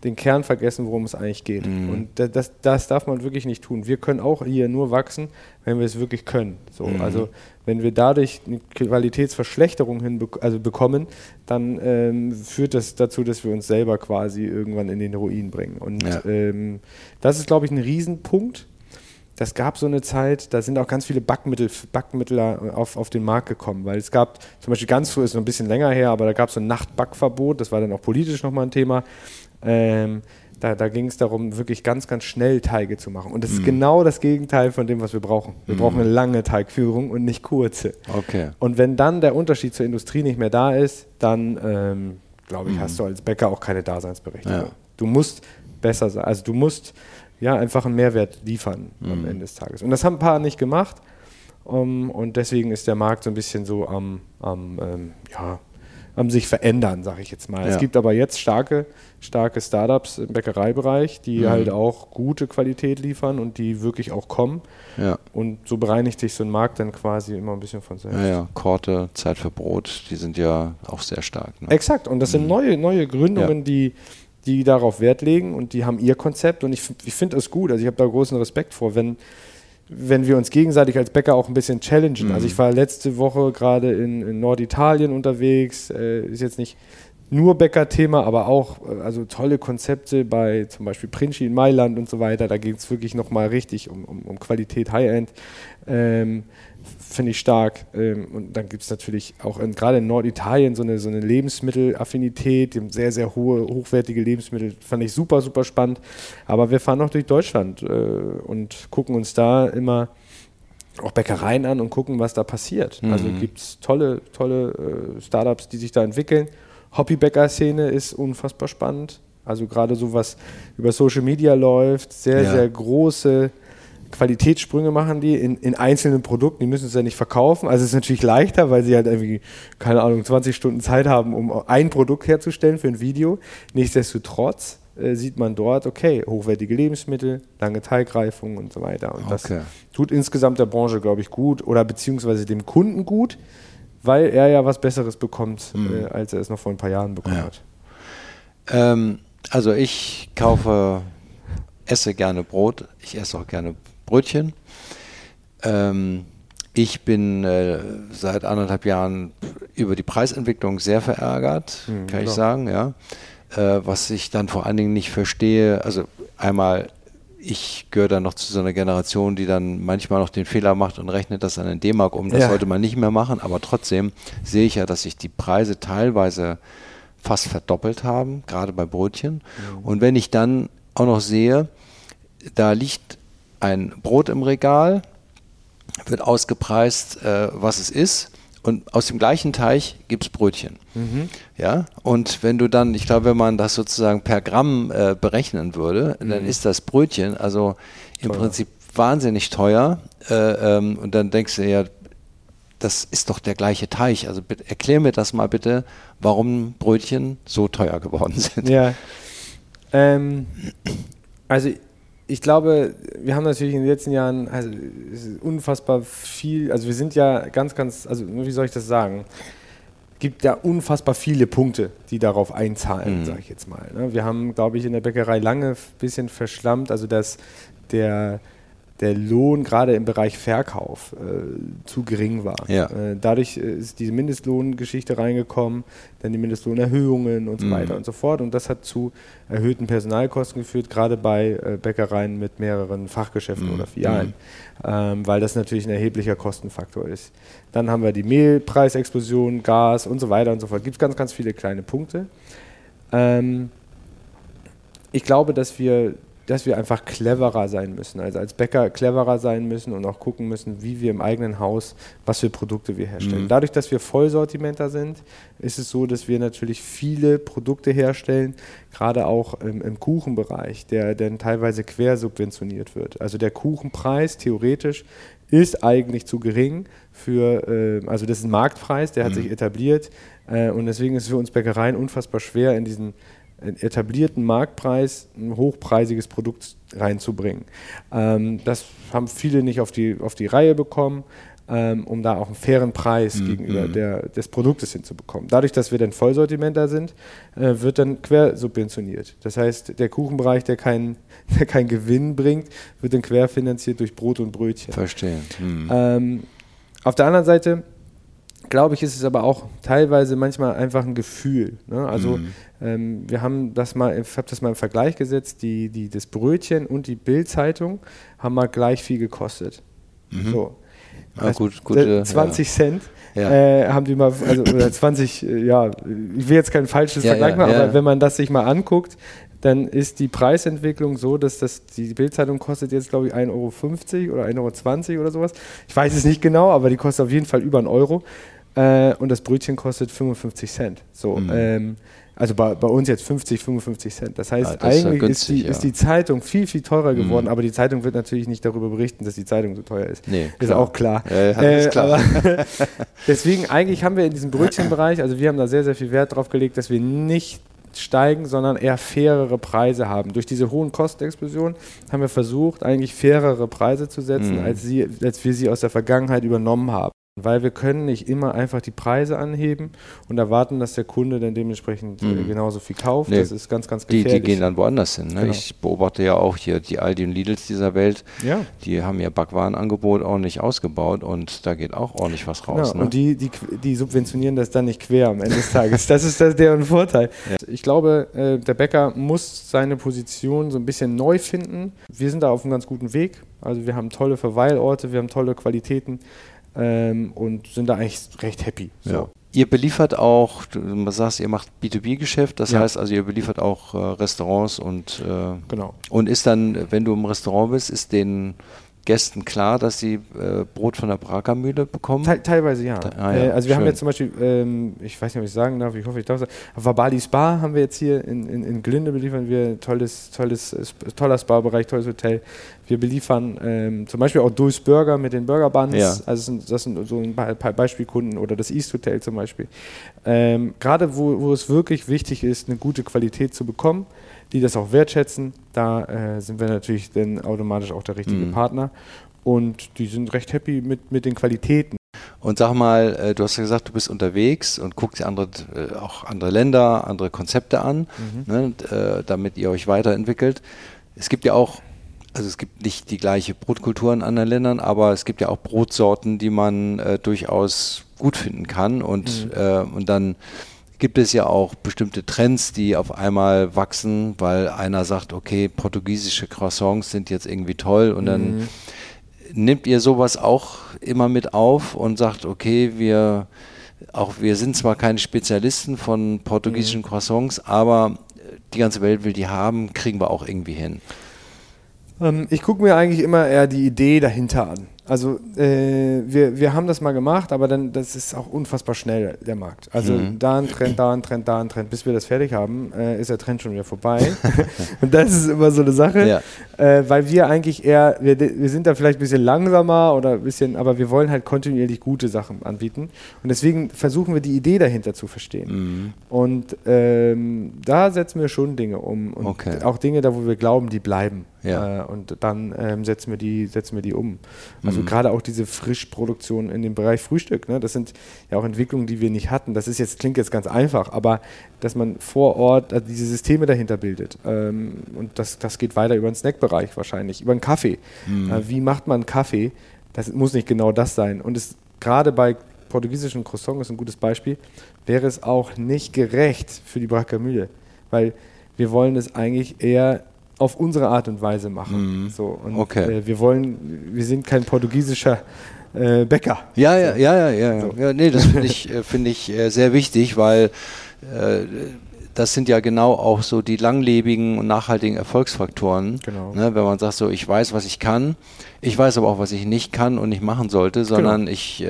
den Kern vergessen, worum es eigentlich geht. Und das darf man wirklich nicht tun. Wir können auch hier nur wachsen, wenn wir es wirklich können. So, also wenn wir dadurch eine Qualitätsverschlechterung bekommen, dann führt das dazu, dass wir uns selber quasi irgendwann in den Ruin bringen. Und das ist, glaube ich, ein Riesenpunkt. Das gab so eine Zeit, da sind auch ganz viele Backmittel auf den Markt gekommen, weil es gab zum Beispiel ganz früh, ist noch ein bisschen länger her, aber da gab es so ein Nachtbackverbot, das war dann auch politisch nochmal ein Thema. Da ging es darum, wirklich ganz, ganz schnell Teige zu machen. Und das ist genau das Gegenteil von dem, was wir brauchen. Wir brauchen eine lange Teigführung und nicht kurze. Okay. Und wenn dann der Unterschied zur Industrie nicht mehr da ist, dann, glaube ich, hast du als Bäcker auch keine Daseinsberechtigung. Ja. Du musst besser sein. Also du musst einfach einen Mehrwert liefern am Ende des Tages. Und das haben ein paar nicht gemacht. Und deswegen ist der Markt so ein bisschen so am sich verändern, sage ich jetzt mal. Es gibt aber jetzt starke Startups im Bäckereibereich, die halt auch gute Qualität liefern und die wirklich auch kommen. Ja. Und so bereinigt sich so ein Markt dann quasi immer ein bisschen von selbst. Ja, Korte, Zeit für Brot, die sind ja auch sehr stark. Ne? Exakt. Und das sind neue Gründungen, die darauf Wert legen und die haben ihr Konzept. Und ich finde das gut. Also ich habe da großen Respekt vor, wenn wir uns gegenseitig als Bäcker auch ein bisschen challengen. Also ich war letzte Woche gerade in Norditalien unterwegs, ist jetzt nicht nur Bäcker-Thema, aber auch also tolle Konzepte bei zum Beispiel Princi in Mailand und so weiter. Da geht es wirklich nochmal richtig um Qualität, High-End. Finde ich stark. Und dann gibt es natürlich auch gerade in Norditalien so eine Lebensmittelaffinität, sehr, sehr hochwertige Lebensmittel. Fand ich super, super spannend. Aber wir fahren noch durch Deutschland und gucken uns da immer auch Bäckereien an und gucken, was da passiert. Also gibt es tolle Startups, die sich da entwickeln. Hobbybäcker-Szene ist unfassbar spannend. Also gerade so, was über Social Media läuft, sehr große Qualitätssprünge machen die in einzelnen Produkten, die müssen es ja nicht verkaufen. Also es ist natürlich leichter, weil sie halt irgendwie, keine Ahnung, 20 Stunden Zeit haben, um ein Produkt herzustellen für ein Video. Nichtsdestotrotz sieht man dort, okay, hochwertige Lebensmittel, lange Teigreifung und so weiter. Und das tut insgesamt der Branche, glaube ich, gut oder beziehungsweise dem Kunden gut, weil er ja was Besseres bekommt, als er es noch vor ein paar Jahren bekommen hat. Also ich esse gerne Brot, ich esse auch gerne Brötchen. Ich bin seit 1,5 Jahren über die Preisentwicklung sehr verärgert, kann ich sagen. Ja. Was ich dann vor allen Dingen nicht verstehe, also einmal, ich gehöre dann noch zu so einer Generation, die dann manchmal noch den Fehler macht und rechnet das an den D-Mark um. Das sollte man nicht mehr machen, aber trotzdem sehe ich ja, dass sich die Preise teilweise fast verdoppelt haben, gerade bei Brötchen. Und wenn ich dann auch noch sehe, da liegt ein Brot im Regal, wird ausgepreist, was es ist, und aus dem gleichen Teich gibt es Brötchen. Ja? Und wenn du dann, ich glaube, wenn man das sozusagen per Gramm berechnen würde, dann ist das Brötchen also im Prinzip wahnsinnig teuer. Und dann denkst du ja, das ist doch der gleiche Teich. Also bitte, erklär mir das mal bitte, warum Brötchen so teuer geworden sind. Ja, also ich glaube, wir haben natürlich in den letzten Jahren unfassbar viel, also wir sind ja ganz, also wie soll ich das sagen? Es gibt ja unfassbar viele Punkte, die darauf einzahlen, sage ich jetzt mal. Wir haben, glaube ich, in der Bäckerei lange ein bisschen verschlammt, also dass der Lohn gerade im Bereich Verkauf zu gering war. Ja. Dadurch ist diese Mindestlohngeschichte reingekommen, dann die Mindestlohnerhöhungen und so weiter und so fort. Und das hat zu erhöhten Personalkosten geführt, gerade bei Bäckereien mit mehreren Fachgeschäften oder Filialen, weil das natürlich ein erheblicher Kostenfaktor ist. Dann haben wir die Mehlpreisexplosion, Gas und so weiter und so fort. Es gibt ganz, ganz viele kleine Punkte. Ich glaube, dass wir einfach cleverer sein müssen, also als Bäcker cleverer sein müssen und auch gucken müssen, wie wir im eigenen Haus, was für Produkte wir herstellen. Dadurch, dass wir Vollsortimenter sind, ist es so, dass wir natürlich viele Produkte herstellen, gerade auch im Kuchenbereich, der dann teilweise quersubventioniert wird. Also der Kuchenpreis theoretisch ist eigentlich zu gering also das ist ein Marktpreis, der hat sich etabliert und deswegen ist es für uns Bäckereien unfassbar schwer, in diesen etablierten Marktpreis ein hochpreisiges Produkt reinzubringen. Das haben viele nicht auf die Reihe bekommen. um da auch einen fairen Preis gegenüber des Produktes hinzubekommen. Dadurch, dass wir dann Vollsortiment da sind, wird dann quersubventioniert. Das heißt, der Kuchenbereich, der keinen Gewinn bringt, wird dann querfinanziert durch Brot und Brötchen. Verstehe. Auf der anderen Seite, glaube ich, ist es aber auch teilweise manchmal einfach ein Gefühl. Ne? Also ich habe das mal im Vergleich gesetzt, das Brötchen und die Bild-Zeitung haben mal gleich viel gekostet. So. Also, 20 Cent haben die mal, also oder 20, ich will jetzt kein falsches Vergleich machen, aber wenn man das sich mal anguckt, dann ist die Preisentwicklung so, dass die Bild-Zeitung kostet jetzt, glaube ich, 1,50 € oder 1,20 € oder sowas. Ich weiß es nicht genau, aber die kostet auf jeden Fall über 1 Euro. Und das Brötchen kostet 55 Cent. So, also bei uns jetzt 55 Cent. Das heißt, eigentlich ist die Zeitung viel, viel teurer geworden, aber die Zeitung wird natürlich nicht darüber berichten, dass die Zeitung so teuer ist. Nee, ist auch klar. Ist klar. Aber deswegen, eigentlich haben wir in diesem Brötchenbereich, also wir haben da sehr, sehr viel Wert drauf gelegt, dass wir nicht steigen, sondern eher fairere Preise haben. Durch diese hohen Kostenexplosionen haben wir versucht, eigentlich fairere Preise zu setzen, als wir sie aus der Vergangenheit übernommen haben. Weil wir können nicht immer einfach die Preise anheben und erwarten, dass der Kunde dann dementsprechend genauso viel kauft. Nee, das ist ganz, ganz gefährlich. Die gehen dann woanders hin. Ne? Genau. Ich beobachte ja auch hier die Aldi und Lidls dieser Welt. Ja. Die haben ihr Backwarenangebot ordentlich ausgebaut und da geht auch ordentlich was raus. Genau. Ne? Und die subventionieren das dann nicht quer am Ende des Tages. Das ist deren Vorteil. Ja. Ich glaube, der Bäcker muss seine Position so ein bisschen neu finden. Wir sind da auf einem ganz guten Weg. Also wir haben tolle Verweilorte, wir haben tolle Qualitäten. Und sind da eigentlich recht happy. So. Ja. Ihr beliefert auch, du sagst, ihr macht B2B-Geschäft, das heißt also, ihr beliefert auch Restaurants und genau. Und ist dann, wenn du im Restaurant bist, ist den Gästen klar, dass sie Brot von der Brakermühle bekommen? Teilweise ja. Also wir haben jetzt zum Beispiel, ich weiß nicht, ob ich sagen darf, ich hoffe, ich darf sagen, auf Wabali Spa haben wir jetzt hier in Glinde beliefern wir toller Spa-Bereich, tolles Hotel. Wir beliefern zum Beispiel auch Dulce Burger mit den Burger Buns. Ja. Also das sind so ein paar Beispielkunden oder das East Hotel zum Beispiel. Gerade wo es wirklich wichtig ist, eine gute Qualität zu bekommen, die das auch wertschätzen, da sind wir natürlich dann automatisch auch der richtige Partner und die sind recht happy mit den Qualitäten. Und sag mal, du hast ja gesagt, du bist unterwegs und guckst dir auch andere Länder, andere Konzepte an, ne, damit ihr euch weiterentwickelt. Es gibt ja auch, also es gibt nicht die gleiche Brotkultur in anderen Ländern, aber es gibt ja auch Brotsorten, die man durchaus gut finden kann und dann gibt es ja auch bestimmte Trends, die auf einmal wachsen, weil einer sagt, okay, portugiesische Croissants sind jetzt irgendwie toll und dann nehmt ihr sowas auch immer mit auf und sagt, okay, wir sind zwar keine Spezialisten von portugiesischen Croissants, aber die ganze Welt will die haben, kriegen wir auch irgendwie hin. Ich gucke mir eigentlich immer eher die Idee dahinter an. Also wir haben das mal gemacht, aber dann das ist auch unfassbar schnell, der Markt. Also da ein Trend, da ein Trend, da ein Trend. Bis wir das fertig haben, ist der Trend schon wieder vorbei. Und das ist immer so eine Sache, weil wir eigentlich eher, wir sind da vielleicht ein bisschen langsamer oder ein bisschen, aber wir wollen halt kontinuierlich gute Sachen anbieten. Und deswegen versuchen wir die Idee dahinter zu verstehen. Und da setzen wir schon Dinge um. Und auch Dinge, da wo wir glauben, die bleiben. Ja. Und dann setzen wir die um. Also gerade auch diese Frischproduktion in dem Bereich Frühstück, ne? Das sind ja auch Entwicklungen, die wir nicht hatten. Klingt jetzt ganz einfach, aber dass man vor Ort diese Systeme dahinter bildet. Und das geht weiter über den Snackbereich wahrscheinlich, über den Kaffee. Wie macht man Kaffee? Das muss nicht genau das sein. Und gerade bei portugiesischen Croissants ist ein gutes Beispiel, wäre es auch nicht gerecht für die Brakermühle, weil wir wollen es eigentlich eher auf unsere Art und Weise machen. So, und wir sind kein portugiesischer Bäcker. Ja. Nee, das finde ich sehr wichtig, weil das sind ja genau auch so die langlebigen und nachhaltigen Erfolgsfaktoren. Genau. Ne, wenn man sagt, so, ich weiß, was ich kann, ich weiß aber auch, was ich nicht kann und nicht machen sollte, sondern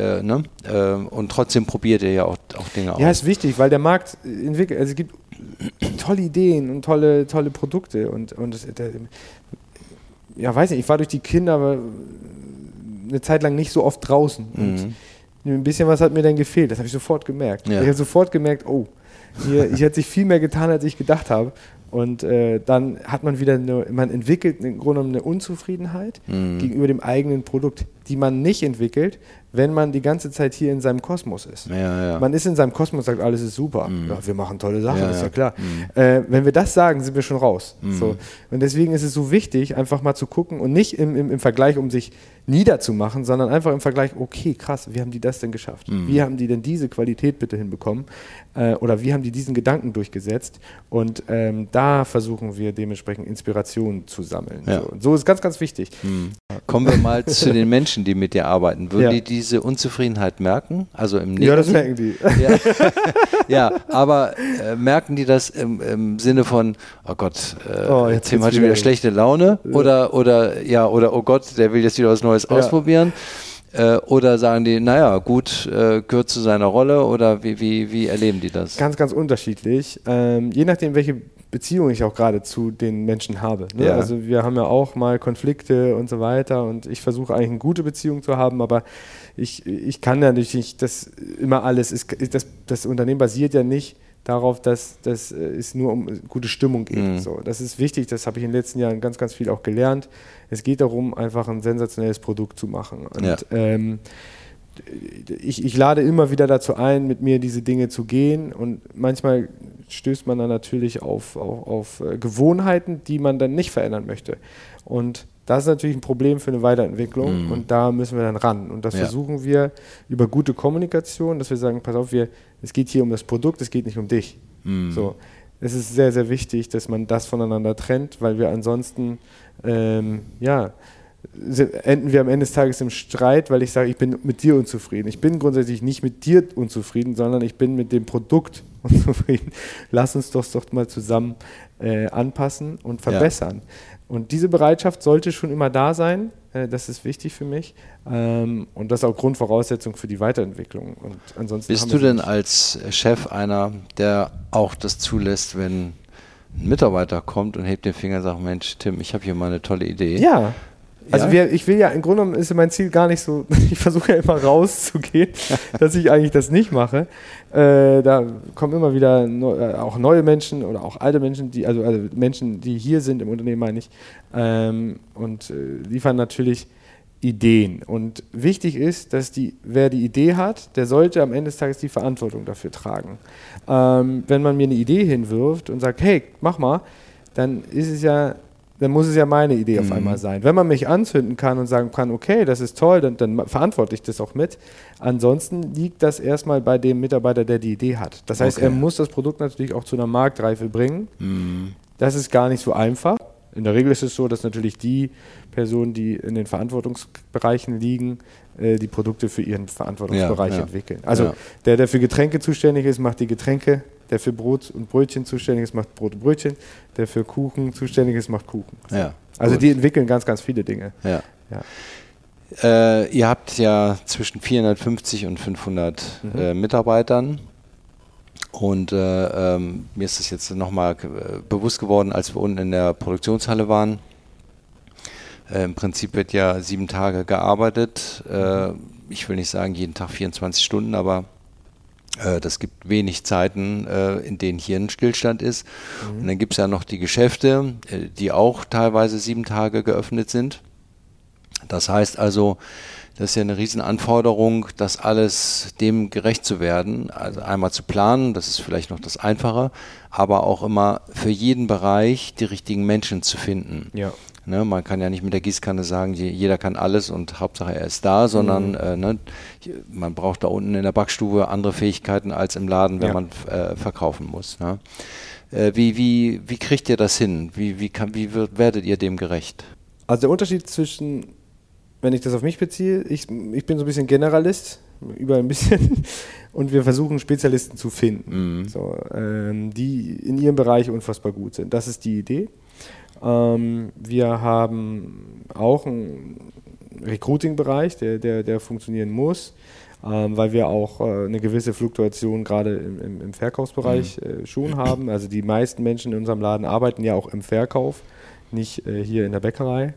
und trotzdem probiert ihr ja auch Dinge aus. Ja, ist wichtig, weil der Markt entwickelt, also es gibt tolle Ideen und tolle Produkte und weiß nicht, ich war durch die Kinder eine Zeit lang nicht so oft draußen und ein bisschen was hat mir dann gefehlt, das habe ich sofort gemerkt. Ja. Ich habe sofort gemerkt, hier hat sich viel mehr getan, als ich gedacht habe. Und dann hat man man entwickelt im Grunde genommen eine Unzufriedenheit gegenüber dem eigenen Produkt, die man nicht entwickelt, wenn man die ganze Zeit hier in seinem Kosmos ist. Ja. Man ist in seinem Kosmos und sagt, alles ist super. Ja, wir machen tolle Sachen, ist ja klar. Wenn wir das sagen, sind wir schon raus. So. Und deswegen ist es so wichtig, einfach mal zu gucken und nicht im Vergleich, um sich niederzumachen, sondern einfach im Vergleich, okay, krass, wie haben die das denn geschafft? Wie haben die denn diese Qualität bitte hinbekommen? Oder wie haben die diesen Gedanken durchgesetzt? Und da versuchen wir dementsprechend Inspirationen zu sammeln. Ja. So ist ganz, ganz wichtig. Kommen wir mal zu den Menschen, die mit dir arbeiten. Würden die diese Unzufriedenheit merken? Also im Negativen? Ja, das merken die. Ja, aber merken die das im Sinne von, oh Gott, Tim hat schon wieder schlechte Laune? Oder oh Gott, der will jetzt wieder was Neues ausprobieren? Oder sagen die, naja, gut, gehört zu seiner Rolle? Oder wie erleben die das? Ganz, ganz unterschiedlich. Je nachdem, welche Beziehung ich auch gerade zu den Menschen habe. Ne? Ja. Also wir haben ja auch mal Konflikte und so weiter und ich versuche eigentlich eine gute Beziehung zu haben, aber ich kann ja natürlich nicht, das immer alles, das Unternehmen basiert ja nicht darauf, dass es nur um gute Stimmung geht. So, das ist wichtig, das habe ich in den letzten Jahren ganz, ganz viel auch gelernt. Es geht darum, einfach ein sensationelles Produkt zu machen. Und ich lade immer wieder dazu ein, mit mir diese Dinge zu gehen und manchmal stößt man dann natürlich auf Gewohnheiten, die man dann nicht verändern möchte. Und das ist natürlich ein Problem für eine Weiterentwicklung und da müssen wir dann ran. Und das versuchen wir über gute Kommunikation, dass wir sagen, pass auf, es geht hier um das Produkt, es geht nicht um dich. So, es ist sehr, sehr wichtig, dass man das voneinander trennt, weil wir ansonsten, enden wir am Ende des Tages im Streit, weil ich sage, ich bin mit dir unzufrieden. Ich bin grundsätzlich nicht mit dir unzufrieden, sondern ich bin mit dem Produkt unzufrieden. Lass uns doch mal zusammen anpassen und verbessern. Ja. Und diese Bereitschaft sollte schon immer da sein. Das ist wichtig für mich. Und das ist auch Grundvoraussetzung für die Weiterentwicklung. Und ansonsten bist du denn als Chef einer, der auch das zulässt, wenn ein Mitarbeiter kommt und hebt den Finger und sagt, Mensch, Tim, ich habe hier mal eine tolle Idee. Ja. Also ich will ja, im Grunde genommen ist mein Ziel gar nicht so, ich versuche ja immer rauszugehen, dass ich eigentlich das nicht mache. Da kommen immer wieder auch neue Menschen oder auch alte Menschen, also Menschen, die hier sind im Unternehmen, meine ich, und liefern natürlich Ideen. Und wichtig ist, dass wer die Idee hat, der sollte am Ende des Tages die Verantwortung dafür tragen. Wenn man mir eine Idee hinwirft und sagt, hey, mach mal, dann muss es ja meine Idee auf einmal sein. Wenn man mich anzünden kann und sagen kann, okay, das ist toll, dann verantworte ich das auch mit. Ansonsten liegt das erstmal bei dem Mitarbeiter, der die Idee hat. Das heißt, er muss das Produkt natürlich auch zu einer Marktreife bringen. Das ist gar nicht so einfach. In der Regel ist es so, dass natürlich die Personen, die in den Verantwortungsbereichen liegen, die Produkte für ihren Verantwortungsbereich entwickeln. Also der für Getränke zuständig ist, macht die Getränke. Der für Brot und Brötchen zuständig ist, macht Brot und Brötchen. Der für Kuchen zuständig ist, macht Kuchen. Ja, also die entwickeln ganz, ganz viele Dinge. Ja. Ihr habt ja zwischen 450 und 500 Mitarbeitern. Und mir ist das jetzt nochmal bewusst geworden, als wir unten in der Produktionshalle waren. Im Prinzip wird ja 7 Tage gearbeitet. Ich will nicht sagen jeden Tag 24 Stunden, aber das gibt wenig Zeiten, in denen hier ein Stillstand ist. Und dann gibt es ja noch die Geschäfte, die auch teilweise 7 Tage geöffnet sind. Das heißt also, das ist ja eine Riesenanforderung, das alles dem gerecht zu werden. Also einmal zu planen, das ist vielleicht noch das Einfache, aber auch immer für jeden Bereich die richtigen Menschen zu finden. Ja. Ne, man kann ja nicht mit der Gießkanne sagen, jeder kann alles und Hauptsache er ist da, sondern man braucht da unten in der Backstube andere Fähigkeiten als im Laden, wenn man verkaufen muss. Ne? Wie kriegt ihr das hin? Wie werdet ihr dem gerecht? Also der Unterschied zwischen, wenn ich das auf mich beziehe, ich bin so ein bisschen Generalist, überall ein bisschen, und wir versuchen Spezialisten zu finden, die in ihrem Bereich unfassbar gut sind. Das ist die Idee. Wir haben auch einen Recruiting-Bereich, der funktionieren muss, weil wir auch eine gewisse Fluktuation gerade im Verkaufsbereich schon haben. Also die meisten Menschen in unserem Laden arbeiten ja auch im Verkauf, nicht hier in der Bäckerei.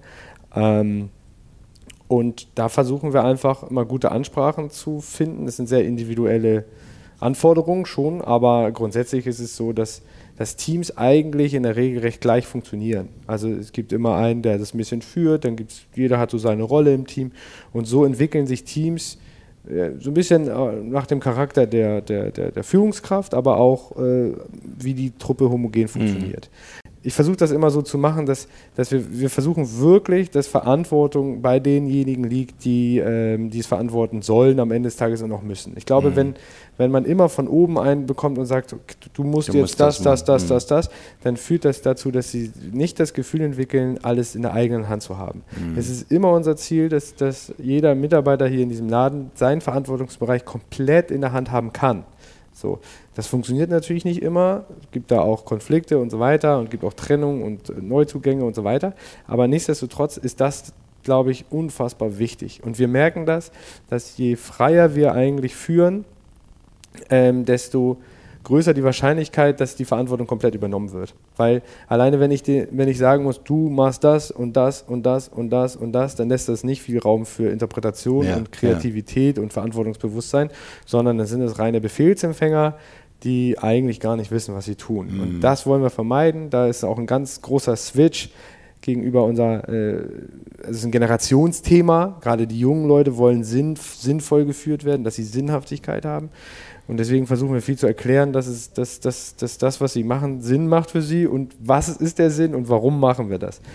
Und da versuchen wir einfach immer gute Ansprachen zu finden. Das sind sehr individuelle Anforderungen schon, aber grundsätzlich ist es so, dass Teams eigentlich in der Regel recht gleich funktionieren. Also es gibt immer einen, der das ein bisschen führt, dann jeder hat so seine Rolle im Team und so entwickeln sich Teams so ein bisschen nach dem Charakter der Führungskraft, aber auch wie die Truppe homogen funktioniert. Ich versuche das immer so zu machen, dass wir versuchen wirklich, dass Verantwortung bei denjenigen liegt, die es verantworten sollen am Ende des Tages und auch müssen. Ich glaube, wenn man immer von oben einen bekommt und sagt, du musst jetzt das, dann führt das dazu, dass sie nicht das Gefühl entwickeln, alles in der eigenen Hand zu haben. Es ist immer unser Ziel, dass jeder Mitarbeiter hier in diesem Laden seinen Verantwortungsbereich komplett in der Hand haben kann. So, das funktioniert natürlich nicht immer, es gibt da auch Konflikte und so weiter und gibt auch Trennung und Neuzugänge und so weiter, aber nichtsdestotrotz ist das, glaube ich, unfassbar wichtig und wir merken das, dass je freier wir eigentlich führen, desto größer die Wahrscheinlichkeit, dass die Verantwortung komplett übernommen wird. Weil alleine, wenn ich sagen muss, du machst das und das und das und das und das, dann lässt das nicht viel Raum für Interpretation und Kreativität und Verantwortungsbewusstsein, sondern dann sind es reine Befehlsempfänger, die eigentlich gar nicht wissen, was sie tun. Und das wollen wir vermeiden. Da ist auch ein ganz großer Switch gegenüber es ist ein Generationsthema. Gerade die jungen Leute wollen sinnvoll geführt werden, dass sie Sinnhaftigkeit haben. Und deswegen versuchen wir viel zu erklären, dass das, was sie machen, Sinn macht für sie und was ist der Sinn und warum machen wir das.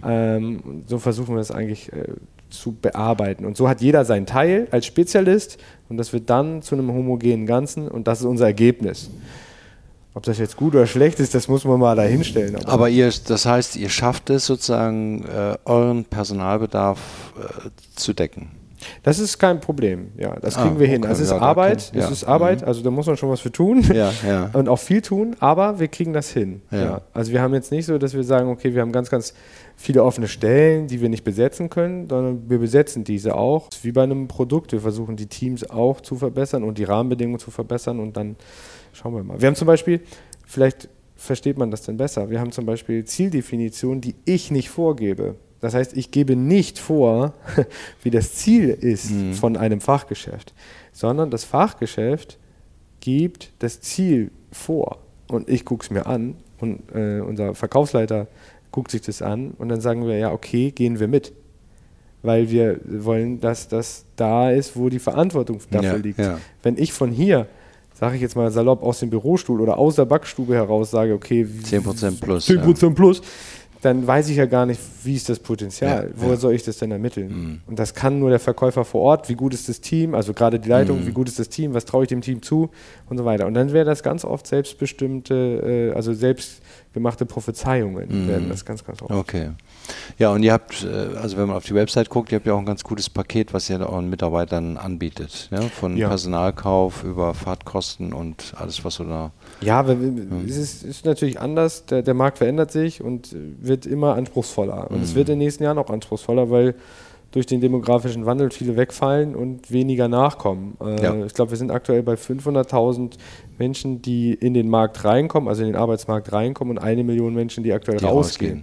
So versuchen wir es eigentlich zu bearbeiten. Und so hat jeder seinen Teil als Spezialist und das wird dann zu einem homogenen Ganzen und das ist unser Ergebnis. Ob das jetzt gut oder schlecht ist, das muss man mal dahinstellen. Aber das heißt, ihr schafft es sozusagen, euren Personalbedarf zu decken? Das ist kein Problem, ja, das kriegen wir hin. Es ist Arbeit, also da muss man schon was für tun und auch viel tun, aber wir kriegen das hin. Ja. Also wir haben jetzt nicht so, dass wir sagen, okay, wir haben ganz, ganz viele offene Stellen, die wir nicht besetzen können, sondern wir besetzen diese auch. Wie bei einem Produkt, wir versuchen die Teams auch zu verbessern und die Rahmenbedingungen zu verbessern und dann schauen wir mal. Wir haben zum Beispiel, vielleicht versteht man das denn besser, wir haben zum Beispiel Zieldefinitionen, die ich nicht vorgebe. Das heißt, ich gebe nicht vor, wie das Ziel ist von einem Fachgeschäft, sondern das Fachgeschäft gibt das Ziel vor und ich gucke es mir an und unser Verkaufsleiter guckt sich das an und dann sagen wir, ja okay, gehen wir mit, weil wir wollen, dass das da ist, wo die Verantwortung dafür liegt. Ja. Wenn ich von hier, sage ich jetzt mal salopp, aus dem Bürostuhl oder aus der Backstube heraus sage, okay, 10% plus. 10% plus, dann weiß ich ja gar nicht, wie ist das Potenzial, woher soll ich das denn ermitteln? Und das kann nur der Verkäufer vor Ort, wie gut ist das Team, also gerade die Leitung, wie gut ist das Team, was traue ich dem Team zu und so weiter. Und dann wäre das ganz oft selbstbestimmte, also selbstgemachte Prophezeiungen werden das ganz, ganz oft. Okay. Ja, und ihr habt, also wenn man auf die Website guckt, ihr habt ja auch ein ganz gutes Paket, was ihr euren Mitarbeitern anbietet, ja? Von Personalkauf über Fahrtkosten und alles, was so da... Ja, es ist natürlich anders, der Markt verändert sich und wird immer anspruchsvoller. Und es wird in den nächsten Jahren auch anspruchsvoller, weil durch den demografischen Wandel viele wegfallen und weniger nachkommen. Ich glaube, wir sind aktuell bei 500.000 Menschen, die in den Markt reinkommen, also in den Arbeitsmarkt reinkommen und 1 Million Menschen, die aktuell rausgehen.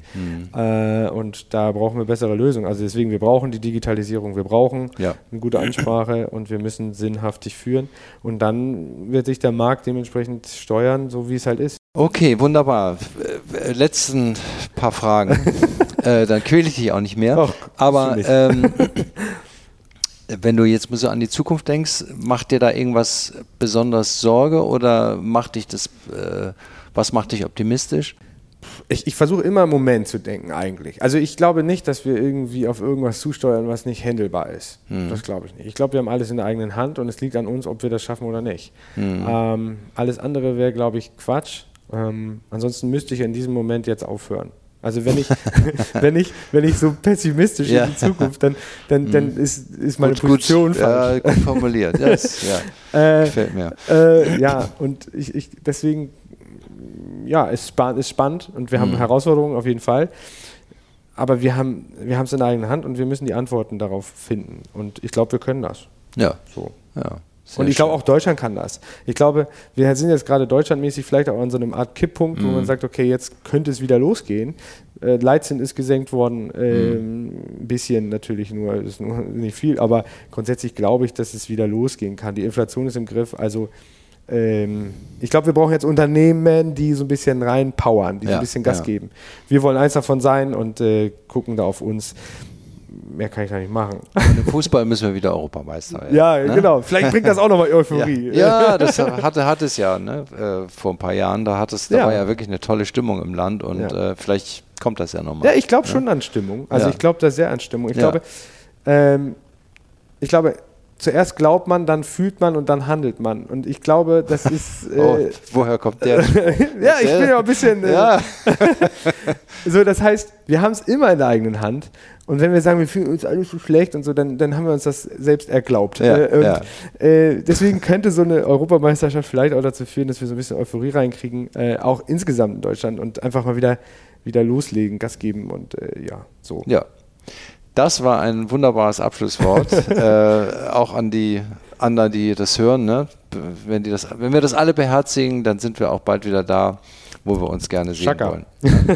Und da brauchen wir bessere Lösungen. Also deswegen, wir brauchen die Digitalisierung, wir brauchen eine gute Ansprache und wir müssen sinnhaftig führen. Und dann wird sich der Markt dementsprechend steuern, so wie es halt ist. Okay, wunderbar. Letzten paar Fragen. Dann quäle ich dich auch nicht mehr. Aber wenn du jetzt mal so an die Zukunft denkst, macht dir da irgendwas besonders Sorge oder macht dich was macht dich optimistisch? Ich versuche immer im Moment zu denken eigentlich. Also ich glaube nicht, dass wir irgendwie auf irgendwas zusteuern, was nicht handelbar ist. Das glaube ich nicht. Ich glaube, wir haben alles in der eigenen Hand und es liegt an uns, ob wir das schaffen oder nicht. Alles andere wäre, glaube ich, Quatsch. Ansonsten müsste ich in diesem Moment jetzt aufhören. Also wenn ich so pessimistisch in die Zukunft, dann ist meine Position falsch. Gut formuliert. Gefällt mir. Und deswegen, es ist spannend und wir haben Herausforderungen auf jeden Fall. Aber wir haben es in der eigenen Hand und wir müssen die Antworten darauf finden. Und ich glaube, wir können das. Ja. So. Ja. Und ich glaube, auch Deutschland kann das. Ich glaube, wir sind jetzt gerade deutschlandmäßig vielleicht auch an so einem Art Kipppunkt, wo man sagt, okay, jetzt könnte es wieder losgehen. Leitzins ist gesenkt worden, ein bisschen natürlich nur, ist nur nicht viel, aber grundsätzlich glaube ich, dass es wieder losgehen kann. Die Inflation ist im Griff, also ich glaube, wir brauchen jetzt Unternehmen, die so ein bisschen reinpowern, die so ein bisschen Gas geben. Wir wollen eins davon sein und gucken da auf uns. mehr kann ich gar nicht machen. Und im Fußball müssen wir wieder Europameister werden. Ja, ne? Genau. Vielleicht bringt das auch nochmal Euphorie. Ja, das hat es ja, ne? Vor ein paar Jahren. Da war ja wirklich eine tolle Stimmung im Land und vielleicht kommt das ja nochmal. Ja, ich glaube schon an Stimmung. Also ich glaube da sehr an Stimmung. Ich glaube, zuerst glaubt man, dann fühlt man und dann handelt man. Und ich glaube, das ist... woher kommt der? Ja, ich bin ja ein bisschen... so, das heißt, wir haben es immer in der eigenen Hand. Und wenn wir sagen, wir fühlen uns alles so schlecht und so, dann haben wir uns das selbst erglaubt. Deswegen könnte so eine Europameisterschaft vielleicht auch dazu führen, dass wir so ein bisschen Euphorie reinkriegen, auch insgesamt in Deutschland und einfach mal wieder loslegen, Gas geben und so. Ja. Das war ein wunderbares Abschlusswort, auch an die anderen, die das hören. Ne? Wenn wir das alle beherzigen, dann sind wir auch bald wieder da, wo wir uns gerne sehen wollen.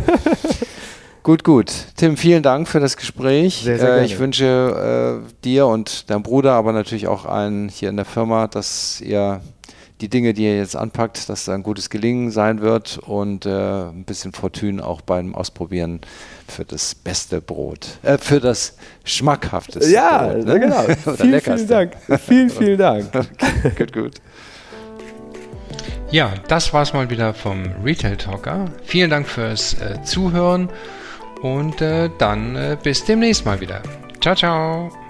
Gut. Tim, vielen Dank für das Gespräch. Sehr, sehr gerne. Ich wünsche dir und deinem Bruder, aber natürlich auch allen hier in der Firma, dass ihr die Dinge, die ihr jetzt anpackt, dass da ein gutes Gelingen sein wird und ein bisschen Fortune auch beim Ausprobieren für das beste Brot, für das schmackhafteste Brot. Ja, genau. Vielen Dank. Vielen Dank. Gut. Ja, das war's mal wieder vom Retail Talker. Vielen Dank fürs Zuhören und dann bis demnächst mal wieder. Ciao, ciao.